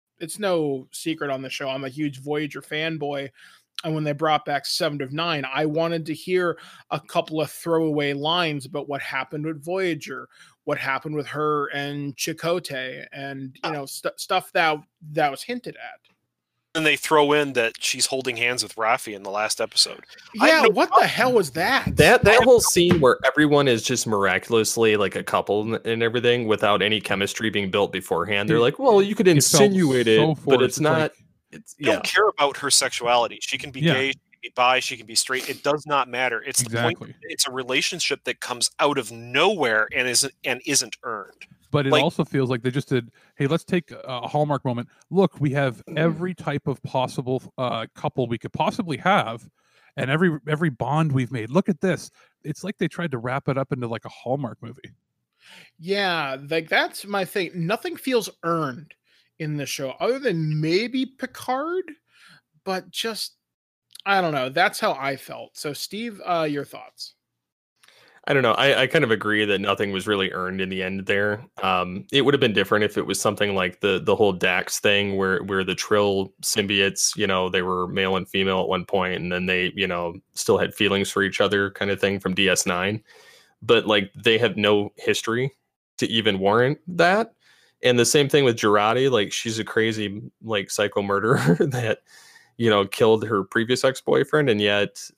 secret on the show, I'm a huge Voyager fanboy. And when they brought back 7 of 9, I wanted to hear a couple of throwaway lines about what happened with Voyager, what happened with her and Chakotay, and, you know, stuff that was hinted at. And they throw in that she's holding hands with Raffi in the last episode. Yeah, what the hell was that? That whole scene where everyone is just miraculously like a couple and everything without any chemistry being built beforehand. They're like, well, you could insinuate it, but it's not. I don't care about her sexuality. She can be gay, she can be bi, she can be straight. It does not matter. It's the point. It's a relationship that comes out of nowhere and isn't earned. But it also feels like they just did, hey, let's take a Hallmark moment. Look, we have every type of possible couple we could possibly have, and every bond we've made. Look at this. It's like they tried to wrap it up into like a Hallmark movie. Yeah, like that's my thing. Nothing feels earned in the show other than maybe Picard, but just, I don't know. That's how I felt. So Steve, your thoughts? I don't know. I kind of agree that nothing was really earned in the end there. It would have been different if it was something like the whole Dax thing where the Trill symbiotes, you know, they were male and female at one point, and then they, you know, still had feelings for each other kind of thing from DS9. But like they have no history to even warrant that. And the same thing with Jurati, like she's a crazy like psycho murderer that, you know, killed her previous ex-boyfriend, and yet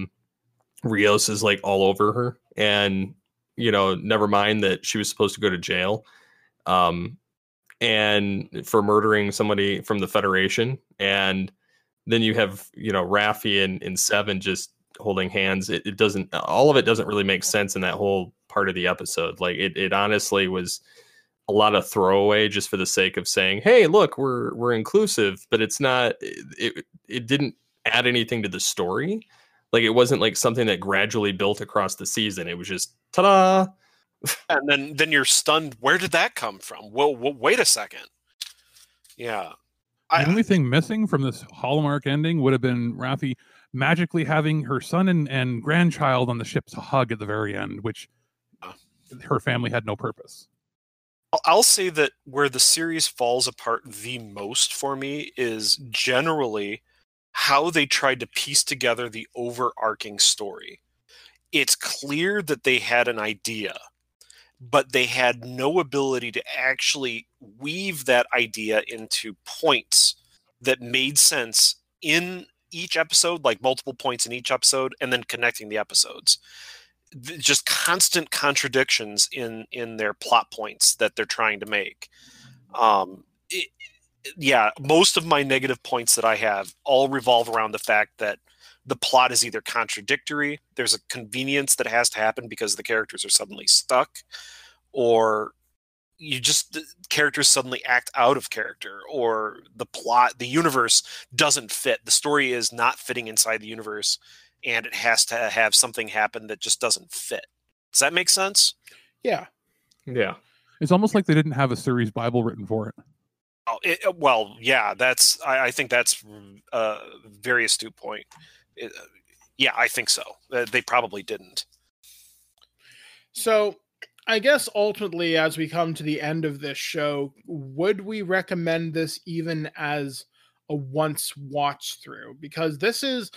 Rios is like all over her, and, you know, never mind that she was supposed to go to jail and for murdering somebody from the Federation. And then you have, you know, Raffi and 7 just holding hands. It doesn't, all of it doesn't really make sense in that whole part of the episode. Like it honestly was a lot of throwaway just for the sake of saying, hey, look, we're inclusive, but it's not, it didn't add anything to the story. Like it wasn't like something that gradually built across the season. It was just ta-da. And then you're stunned. Where did that come from? Well, wait a second. Yeah. The only thing missing from this Hallmark ending would have been Raffi magically having her son and grandchild on the ship to hug at the very end, which her family had no purpose. I'll say that where the series falls apart the most for me is generally how they tried to piece together the overarching story. It's clear that they had an idea, but they had no ability to actually weave that idea into points that made sense in each episode, like multiple points in each episode, and then connecting the episodes. Just constant contradictions in their plot points that they're trying to make. Yeah, most of my negative points that I have all revolve around the fact that the plot is either contradictory, there's a convenience that has to happen because the characters are suddenly stuck, or the characters suddenly act out of character, or the universe doesn't fit. The story is not fitting inside the universe, and it has to have something happen that just doesn't fit. Does that make sense? Yeah. Yeah. It's almost like they didn't have a series Bible written for it. Well, yeah, I think that's a very astute point. Yeah, I think so. They probably didn't. So I guess ultimately, as we come to the end of this show, would we recommend this even as a once watch through? Because this is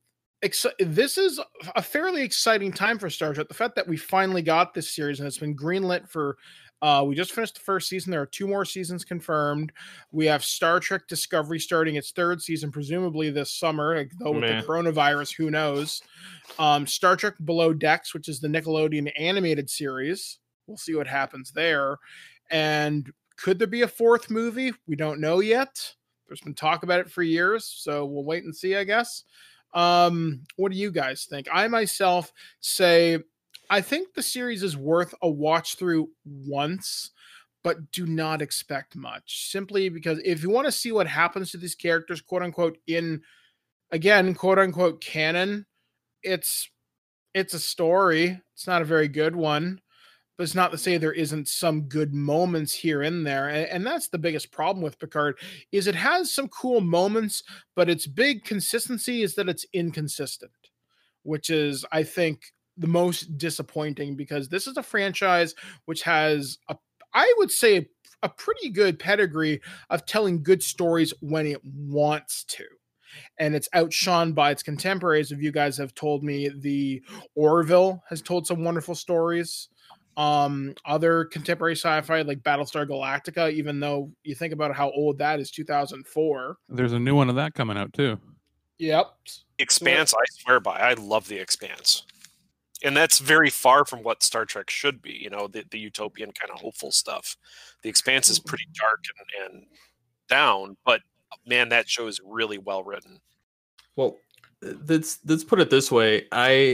a fairly exciting time for Star Trek. The fact that we finally got this series and it's been greenlit for we just finished the first season. There are 2 more seasons confirmed. We have Star Trek Discovery starting its 3rd season, presumably this summer, though with the coronavirus, who knows? Star Trek Below Decks, which is the Nickelodeon animated series. We'll see what happens there. And could there be a 4th movie? We don't know yet. There's been talk about it for years, so we'll wait and see, I guess. What do you guys think? I myself say I think the series is worth a watch through once, but do not expect much. Simply because if you want to see what happens to these characters, quote unquote, in again, quote unquote, canon, it's a story. It's not a very good one, but it's not to say there isn't some good moments here and there. And that's the biggest problem with Picard is it has some cool moments, but its big consistency is that it's inconsistent, which is, I think, the most disappointing, because this is a franchise which has I would say a pretty good pedigree of telling good stories when it wants to. And it's outshone by its contemporaries. If you guys have told me, the Orville has told some wonderful stories. Other contemporary sci-fi like Battlestar Galactica, even though you think about how old that is, 2004. There's a new one of that coming out too. Yep. Expanse, I swear by. I love the Expanse. And that's very far from what Star Trek should be, the utopian kind of hopeful stuff. The Expanse is pretty dark and down, but man, that show is really well written. Well, let's put it this way.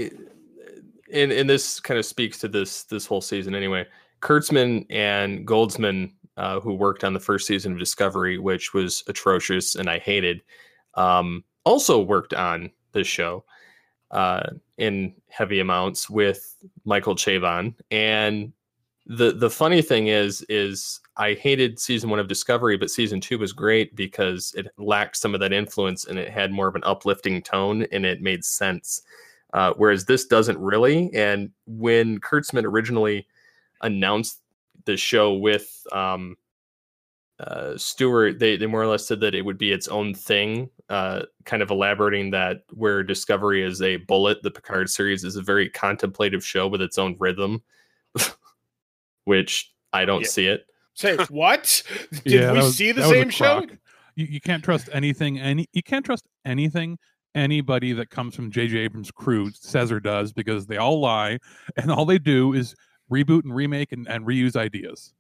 And this kind of speaks to this whole season anyway. Kurtzman and Goldsman, who worked on the first season of Discovery, which was atrocious and I hated, also worked on this show in heavy amounts with Michael Chabon. And the funny thing is I hated season 1 of Discovery, but season 2 was great because it lacked some of that influence and it had more of an uplifting tone and it made sense. Whereas this doesn't really. And when Kurtzman originally announced the show with Stewart, they more or less said that it would be its own thing, kind of elaborating that where Discovery is a bullet, the Picard series is a very contemplative show with its own rhythm, which I don't see it. Say what? Did we see the same show? You can't trust anything. You can't trust anything anybody that comes from J.J. Abrams' crew says or does, because they all lie and all they do is reboot and remake and reuse ideas.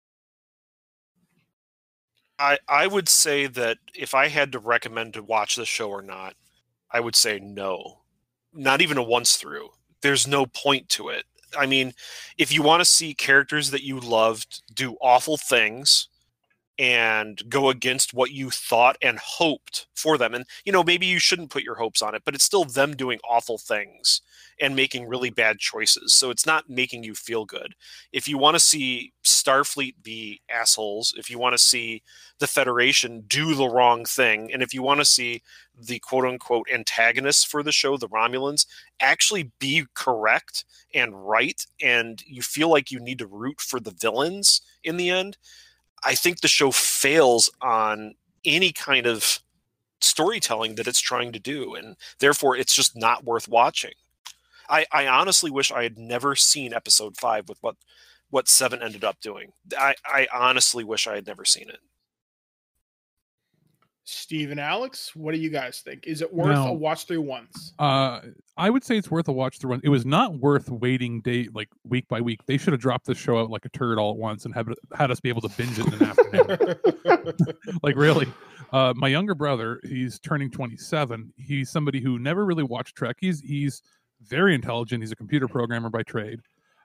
I would say that if I had to recommend to watch the show or not, I would say no. Not even a once through. There's no point to it. I mean, if you want to see characters that you loved do awful things and go against what you thought and hoped for them, and maybe you shouldn't put your hopes on it, but it's still them doing awful things and making really bad choices, so it's not making you feel good. If you want to see Starfleet be assholes, if you want to see the Federation do the wrong thing, and if you want to see the quote-unquote antagonists for the show, the Romulans, actually be correct and right, and you feel like you need to root for the villains in the end, I think the show fails on any kind of storytelling that it's trying to do, and therefore it's just not worth watching. I honestly wish I had never seen episode 5 with what 7 ended up doing. I honestly wish I had never seen it. Steve and Alex, what do you guys think? Is it worth Now- a watch through once? I would say it's worth a watch through. It was not worth waiting like week by week. They should have dropped this show out like a turd all at once and had us be able to binge it in an afternoon. Like really. My younger brother, he's turning 27. He's somebody who never really watched Trek. He's very intelligent. He's a computer programmer by trade.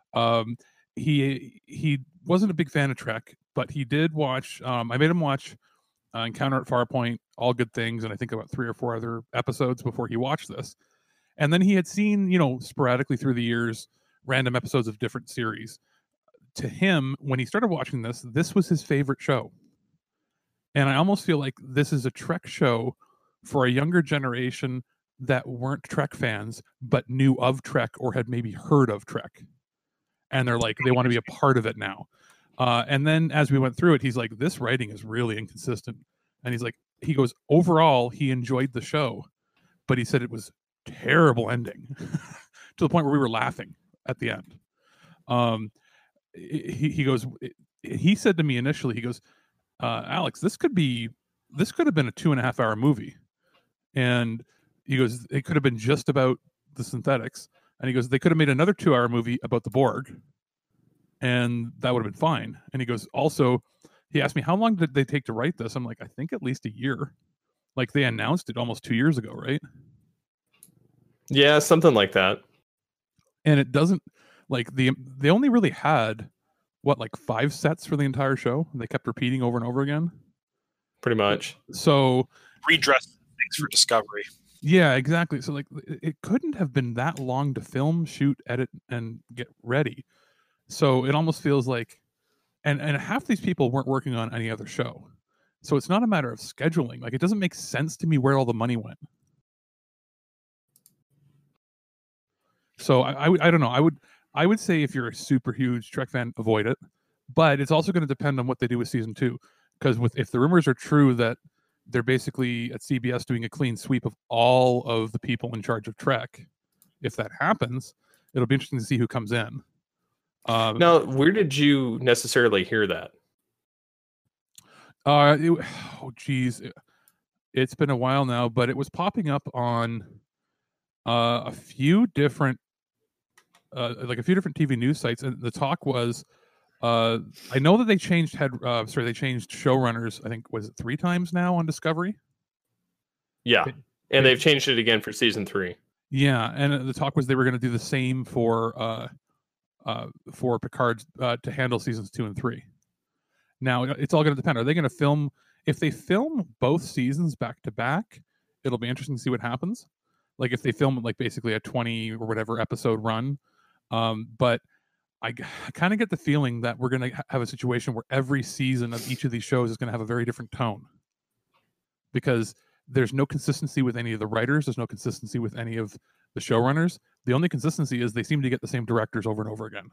He wasn't a big fan of Trek, but he did watch. I made him watch Encounter at Farpoint, All Good Things, and I think about 3 or 4 other episodes before he watched this. And then he had seen, sporadically through the years, random episodes of different series. To him, when he started watching this was his favorite show. And I almost feel like this is a Trek show for a younger generation that weren't Trek fans, but knew of Trek or had maybe heard of Trek. And they're like, they want to be a part of it now. And then as we went through it, he's like, this writing is really inconsistent. And he goes, overall, he enjoyed the show, but he said it was terrible ending to the point where we were laughing at the end. He goes, he said to me initially, he goes, Alex, this could have been a 2.5 hour movie. And he goes, it could have been just about the synthetics. And he goes, they could have made another 2-hour movie about the Borg. And that would have been fine. And he goes, also, he asked me, how long did they take to write this? I'm like, I think at least a year. Like they announced it almost 2 years ago, right? Yeah, something like that. And it doesn't they only really had 5 sets for the entire show. They kept repeating over and over again. Pretty much. So redress things for Discovery. Yeah, exactly. So it couldn't have been that long to film, shoot, edit, and get ready. So it almost feels like, and half these people weren't working on any other show. So it's not a matter of scheduling. Like it doesn't make sense to me where all the money went. So I don't know. I would say if you're a super huge Trek fan, avoid it. But it's also going to depend on what they do with season 2. Because if the rumors are true that they're basically at CBS doing a clean sweep of all of the people in charge of Trek, if that happens, it'll be interesting to see who comes in. Now, where did you necessarily hear that? It's been a while now, but it was popping up on a few different TV news sites, and the talk was, I know that they changed they changed showrunners. I think was it 3 times now on Discovery. Yeah, and they've changed it again for season 3. Yeah, and the talk was they were going to do the same for Picard to handle seasons 2 and 3. Now it's all going to depend. Are they going to film? If they film both seasons back to back, it'll be interesting to see what happens. Like if they film basically a 20 or whatever episode run. But I kind of get the feeling that we're going to have a situation where every season of each of these shows is going to have a very different tone, because there's no consistency with any of the writers. There's no consistency with any of the showrunners. The only consistency is they seem to get the same directors over and over again.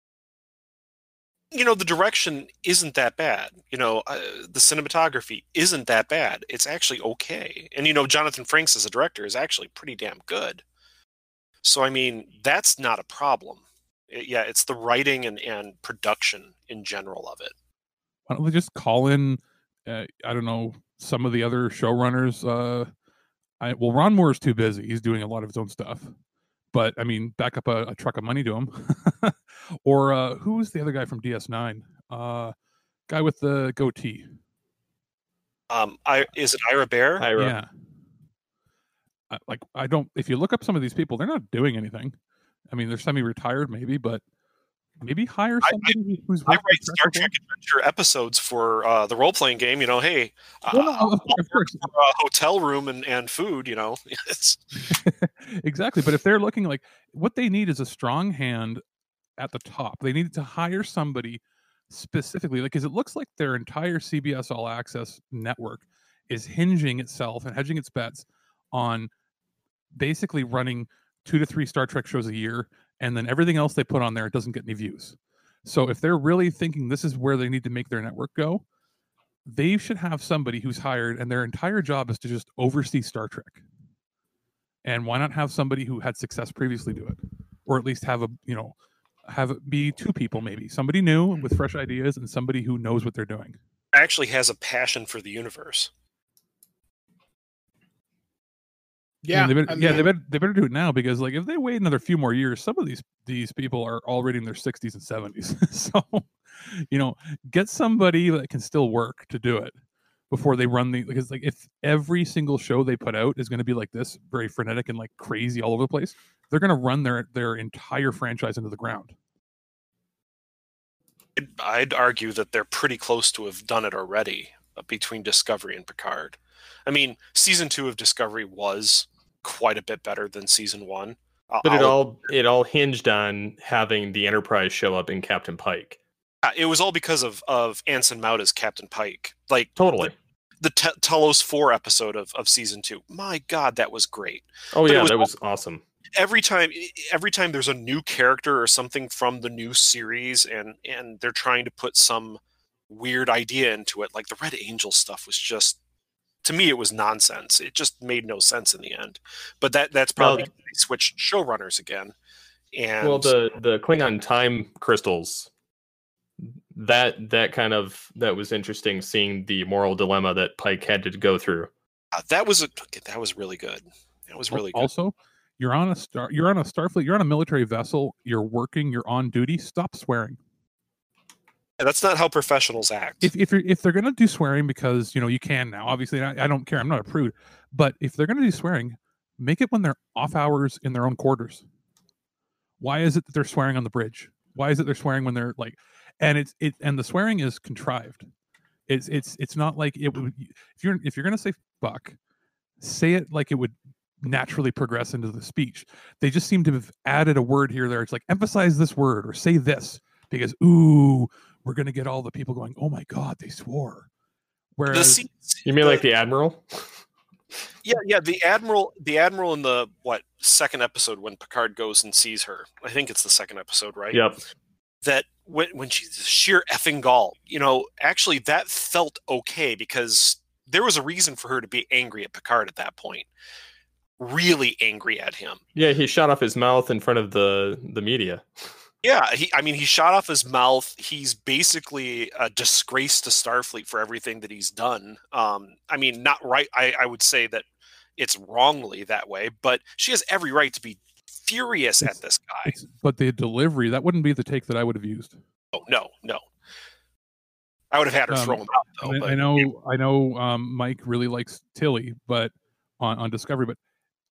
The direction isn't that bad. The cinematography isn't that bad. It's actually okay. And, Jonathan Frakes as a director is actually pretty damn good. So, I mean, that's not a problem. It's the writing and production in general of it. Why don't we just call in, I don't know, some of the other showrunners? Ron Moore is too busy. He's doing a lot of his own stuff. But, I mean, back up a truck of money to him. Or who's the other guy from DS9? Guy with the goatee. Is it Ira Bear? Ira. Yeah. If you look up some of these people, they're not doing anything. I mean, they're semi-retired maybe, but maybe hire somebody who's... I write Star Trek Adventure episodes for the role-playing game, hey, of course. For a hotel room and food, Exactly. But if they're looking what they need is a strong hand at the top. They need to hire somebody specifically, because it looks like their entire CBS All Access network is hinging itself and hedging its bets on basically running 2 to 3 Star Trek shows a year, and then everything else they put on there doesn't get any views. So if they're really thinking this is where they need to make their network go, they should have somebody who's hired and their entire job is to just oversee Star Trek. And why not have somebody who had success previously do it? Or at least have it be 2 people, maybe somebody new with fresh ideas and somebody who knows what they're doing. Actually has a passion for the universe. Yeah, they better, I mean, they better do it now, because like if they wait another few more years, some of these people are already in their 60s and 70s. So, get somebody that can still work to do it before they run because like if every single show they put out is going to be like this, very frenetic and like crazy all over the place, they're going to run their entire franchise into the ground. I'd argue that they're pretty close to have done it already between Discovery and Picard. I mean, season 2 of Discovery was quite a bit better than season 1. But it all hinged on having the Enterprise show up in Captain Pike. It was all because of Anson Mount as Captain Pike. Like Totally. The Telos 4 episode of season 2. My God, that was great. Oh yeah, that was awesome. Every time there's a new character or something from the new series, and they're trying to put some weird idea into it, like the Red Angel stuff was just, to me, it was nonsense. It just made no sense in the end. But that's probably because they switched showrunners again. And the Klingon time crystals, that was interesting, seeing the moral dilemma that Pike had to go through. That was really good. That was really good. Also, you're on a Starfleet, you're on a military vessel, you're working, you're on duty. Stop swearing. Yeah, that's not how professionals act. If they're gonna do swearing, because you can now. Obviously, I don't care. I'm not a prude. But if they're gonna do swearing, make it when they're off hours in their own quarters. Why is it that they're swearing on the bridge? Why is it they're swearing when they're like, and the swearing is contrived. It's not like it would. If you're gonna say fuck, say it like it would naturally progress into the speech. They just seem to have added a word here or there. It's like, emphasize this word or say this, because we're gonna get all the people going, oh my God, they swore. Whereas you mean like the Admiral? Yeah, the Admiral in the second episode when Picard goes and sees her. I think it's the second episode, right? Yep. That when she's sheer effing gall, actually that felt okay, because there was a reason for her to be angry at Picard at that point. Really angry at him. Yeah, he shot off his mouth in front of the media. Yeah, he shot off his mouth. He's basically a disgrace to Starfleet for everything that he's done. Not right. I would say that it's wrongly that way, but she has every right to be furious at this guy. But the delivery, that wouldn't be the take that I would have used. Oh, no. I would have had her throw him out, though. I know Mike really likes Tilly, but on Discovery, but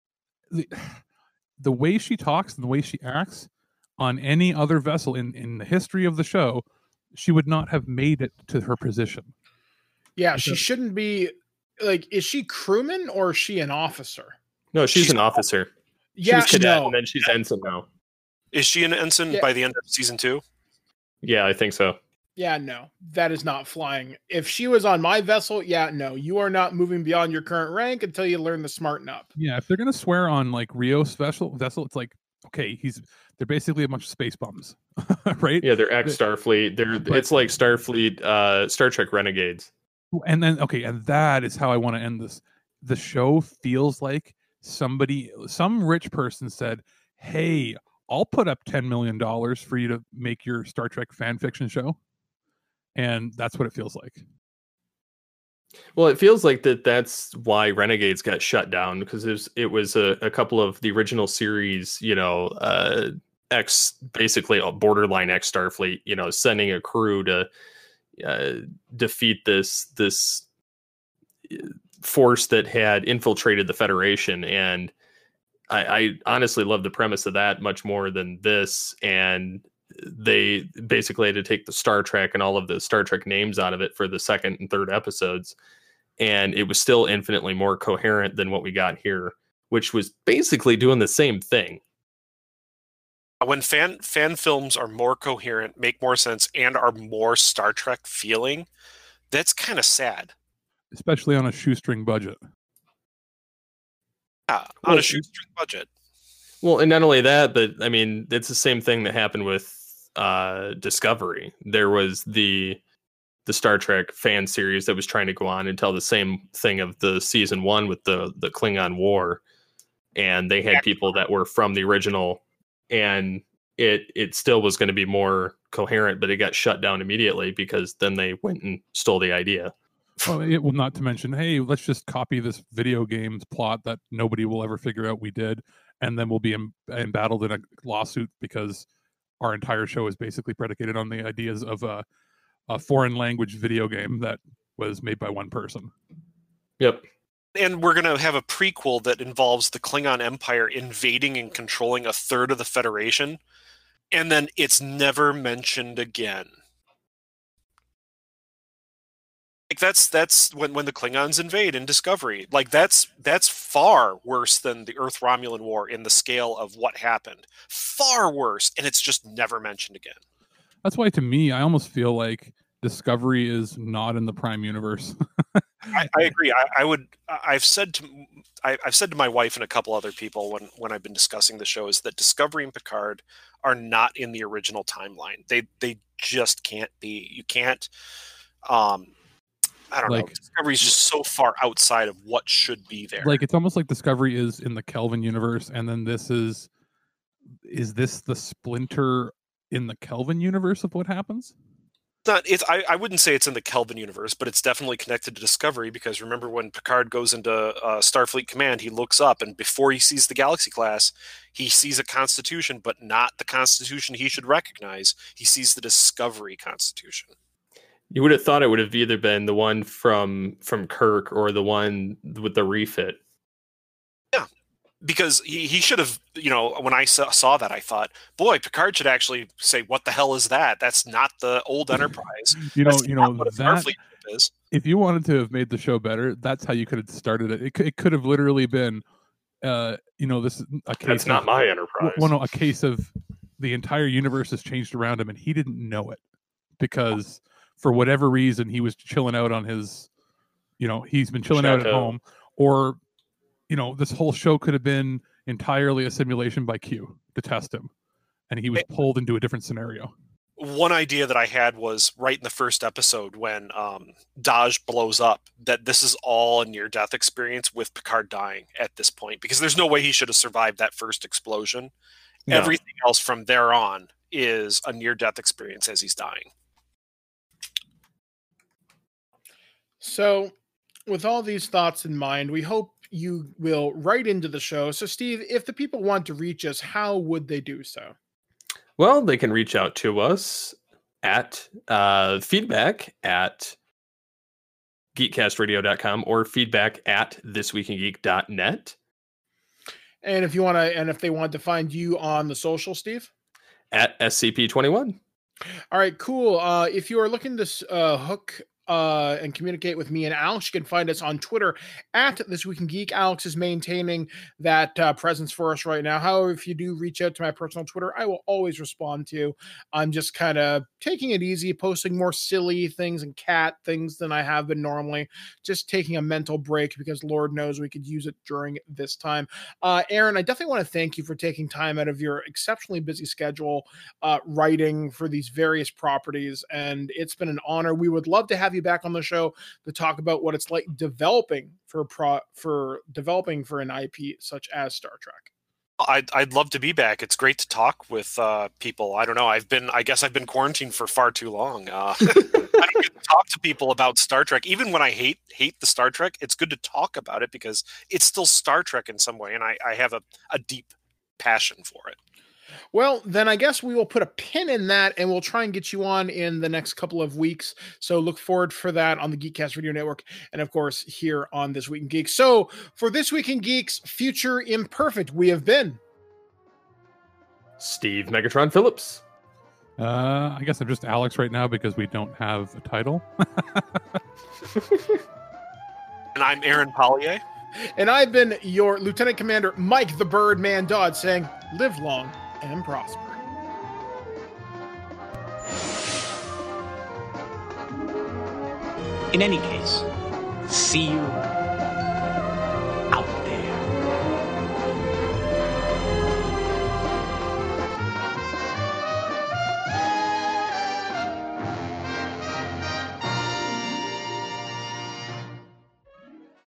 the way she talks and the way she acts on any other vessel in the history of the show, she would not have made it to her position. Yeah, she shouldn't be like. Is she crewman or is she an officer? No, she's an officer. Yeah, she was cadet, and then she's ensign now. Is she an ensign by the end of season 2? Yeah, I think so. Yeah, no, that is not flying. If she was on my vessel, no, you are not moving beyond your current rank until you learn to smarten up. Yeah, if they're gonna swear on like Rio's vessel, it's like, okay, they're basically a bunch of space bums, right? Yeah, they're ex-Starfleet. It's like Starfleet, Star Trek Renegades. And then and that is how I want to end this. The show feels like some rich person said, "Hey, I'll put up $10 million for you to make your Star Trek fan fiction show," and that's what it feels like. Well, it feels like that's why Renegades got shut down, because it was a couple of the original series, basically a borderline ex Starfleet, sending a crew to defeat this force that had infiltrated the Federation. And I honestly love the premise of that much more than this. And they basically had to take the Star Trek and all of the Star Trek names out of it for the second and third episodes. And it was still infinitely more coherent than what we got here, which was basically doing the same thing. When fan films are more coherent, make more sense, and are more Star Trek feeling, that's kind of sad. Especially on a shoestring budget. Yeah, on a shoestring budget. Well, and not only that, but I mean, it's the same thing that happened with Discovery. There was the Star Trek fan series that was trying to go on and tell the same thing of the season 1 with the Klingon War, and they had people that were from the original, and it still was going to be more coherent, but it got shut down immediately because then they went and stole the idea. Well, it will not to mention, hey, let's just copy this video game's plot that nobody will ever figure out we did, and then we'll be embattled in a lawsuit because our entire show is basically predicated on the ideas of a foreign language video game that was made by one person. Yep. And we're going to have a prequel that involves the Klingon Empire invading and controlling a third of the Federation, and then it's never mentioned again. Like that's when the Klingons invade in Discovery. Like that's far worse than the Earth Romulan War in the scale of what happened. Far worse, and it's just never mentioned again. That's why, to me, I almost feel like Discovery is not in the Prime universe. I agree. I've said to my wife and a couple other people when I've been discussing the show is that Discovery and Picard are not in the original timeline. They just can't be. You can't. I don't know. Discovery is just so far outside of what should be there. Like, it's almost like Discovery is in the Kelvin universe, and then this is this the splinter in the Kelvin universe of what happens? I wouldn't say it's in the Kelvin universe, but it's definitely connected to Discovery, because remember when Picard goes into Starfleet Command, he looks up, and before he sees the Galaxy class, he sees a Constitution, but not the Constitution he should recognize. He sees the Discovery Constitution. You would have thought it would have either been the one from Kirk or the one with the refit. Yeah, because he should have, when I saw that, I thought, boy, Picard should actually say, what the hell is that? That's not the old Enterprise. That is. If you wanted to have made the show better, that's how you could have started it. It could have literally been, this is a case. That's not my Enterprise. Well, no, a case of the entire universe has changed around him, and he didn't know it because for whatever reason he was chilling out on his, he's been chilling out at home, or this whole show could have been entirely a simulation by Q to test him, and he was pulled into a different scenario. One idea that I had was right in the first episode when Daj blows up, that this is all a near-death experience with Picard dying at this point, because there's no way he should have survived that first explosion. No. Everything else from there on is a near-death experience as he's dying. So, with all these thoughts in mind, we hope you will write into the show. So, Steve, if the people want to reach us, how would they do so? Well, they can reach out to us at feedback@geekcastradio.com or feedback@thisweekingeek.net. And if they want to find you on the social, Steve? At SCP-21. All right, cool. If you are looking to hook and communicate with me and Alex, you can find us on Twitter at This Week in Geek. Alex is maintaining that presence for us right now. However, if you do reach out to my personal Twitter, I will always respond to you. I'm just kind of taking it easy, posting more silly things and cat things than I have been normally. Just taking a mental break because Lord knows we could use it during this time. Aaron, I definitely want to thank you for taking time out of your exceptionally busy schedule writing for these various properties, and it's been an honor. We would love to have you back on the show to talk about what it's like developing for an IP such as Star Trek. I'd love to be back. It's great to talk with people. I don't know. I guess I've been quarantined for far too long. I don't get to talk to people about Star Trek. Even when I hate the Star Trek, it's good to talk about it because it's still Star Trek in some way, and I have a deep passion for it. Well, then I guess we will put a pin in that, and we'll try and get you on in the next couple of weeks. So look forward for that on the Geekcast Radio Network, and of course here on This Week in Geeks. So for This Week in Geeks, Future Imperfect, we have been Steve Megatron Phillips. I guess I'm just Alex right now because we don't have a title. And I'm Aaron Pollier. And I've been your Lieutenant Commander Mike the Birdman Dodd, saying live long and prosper. In any case, see you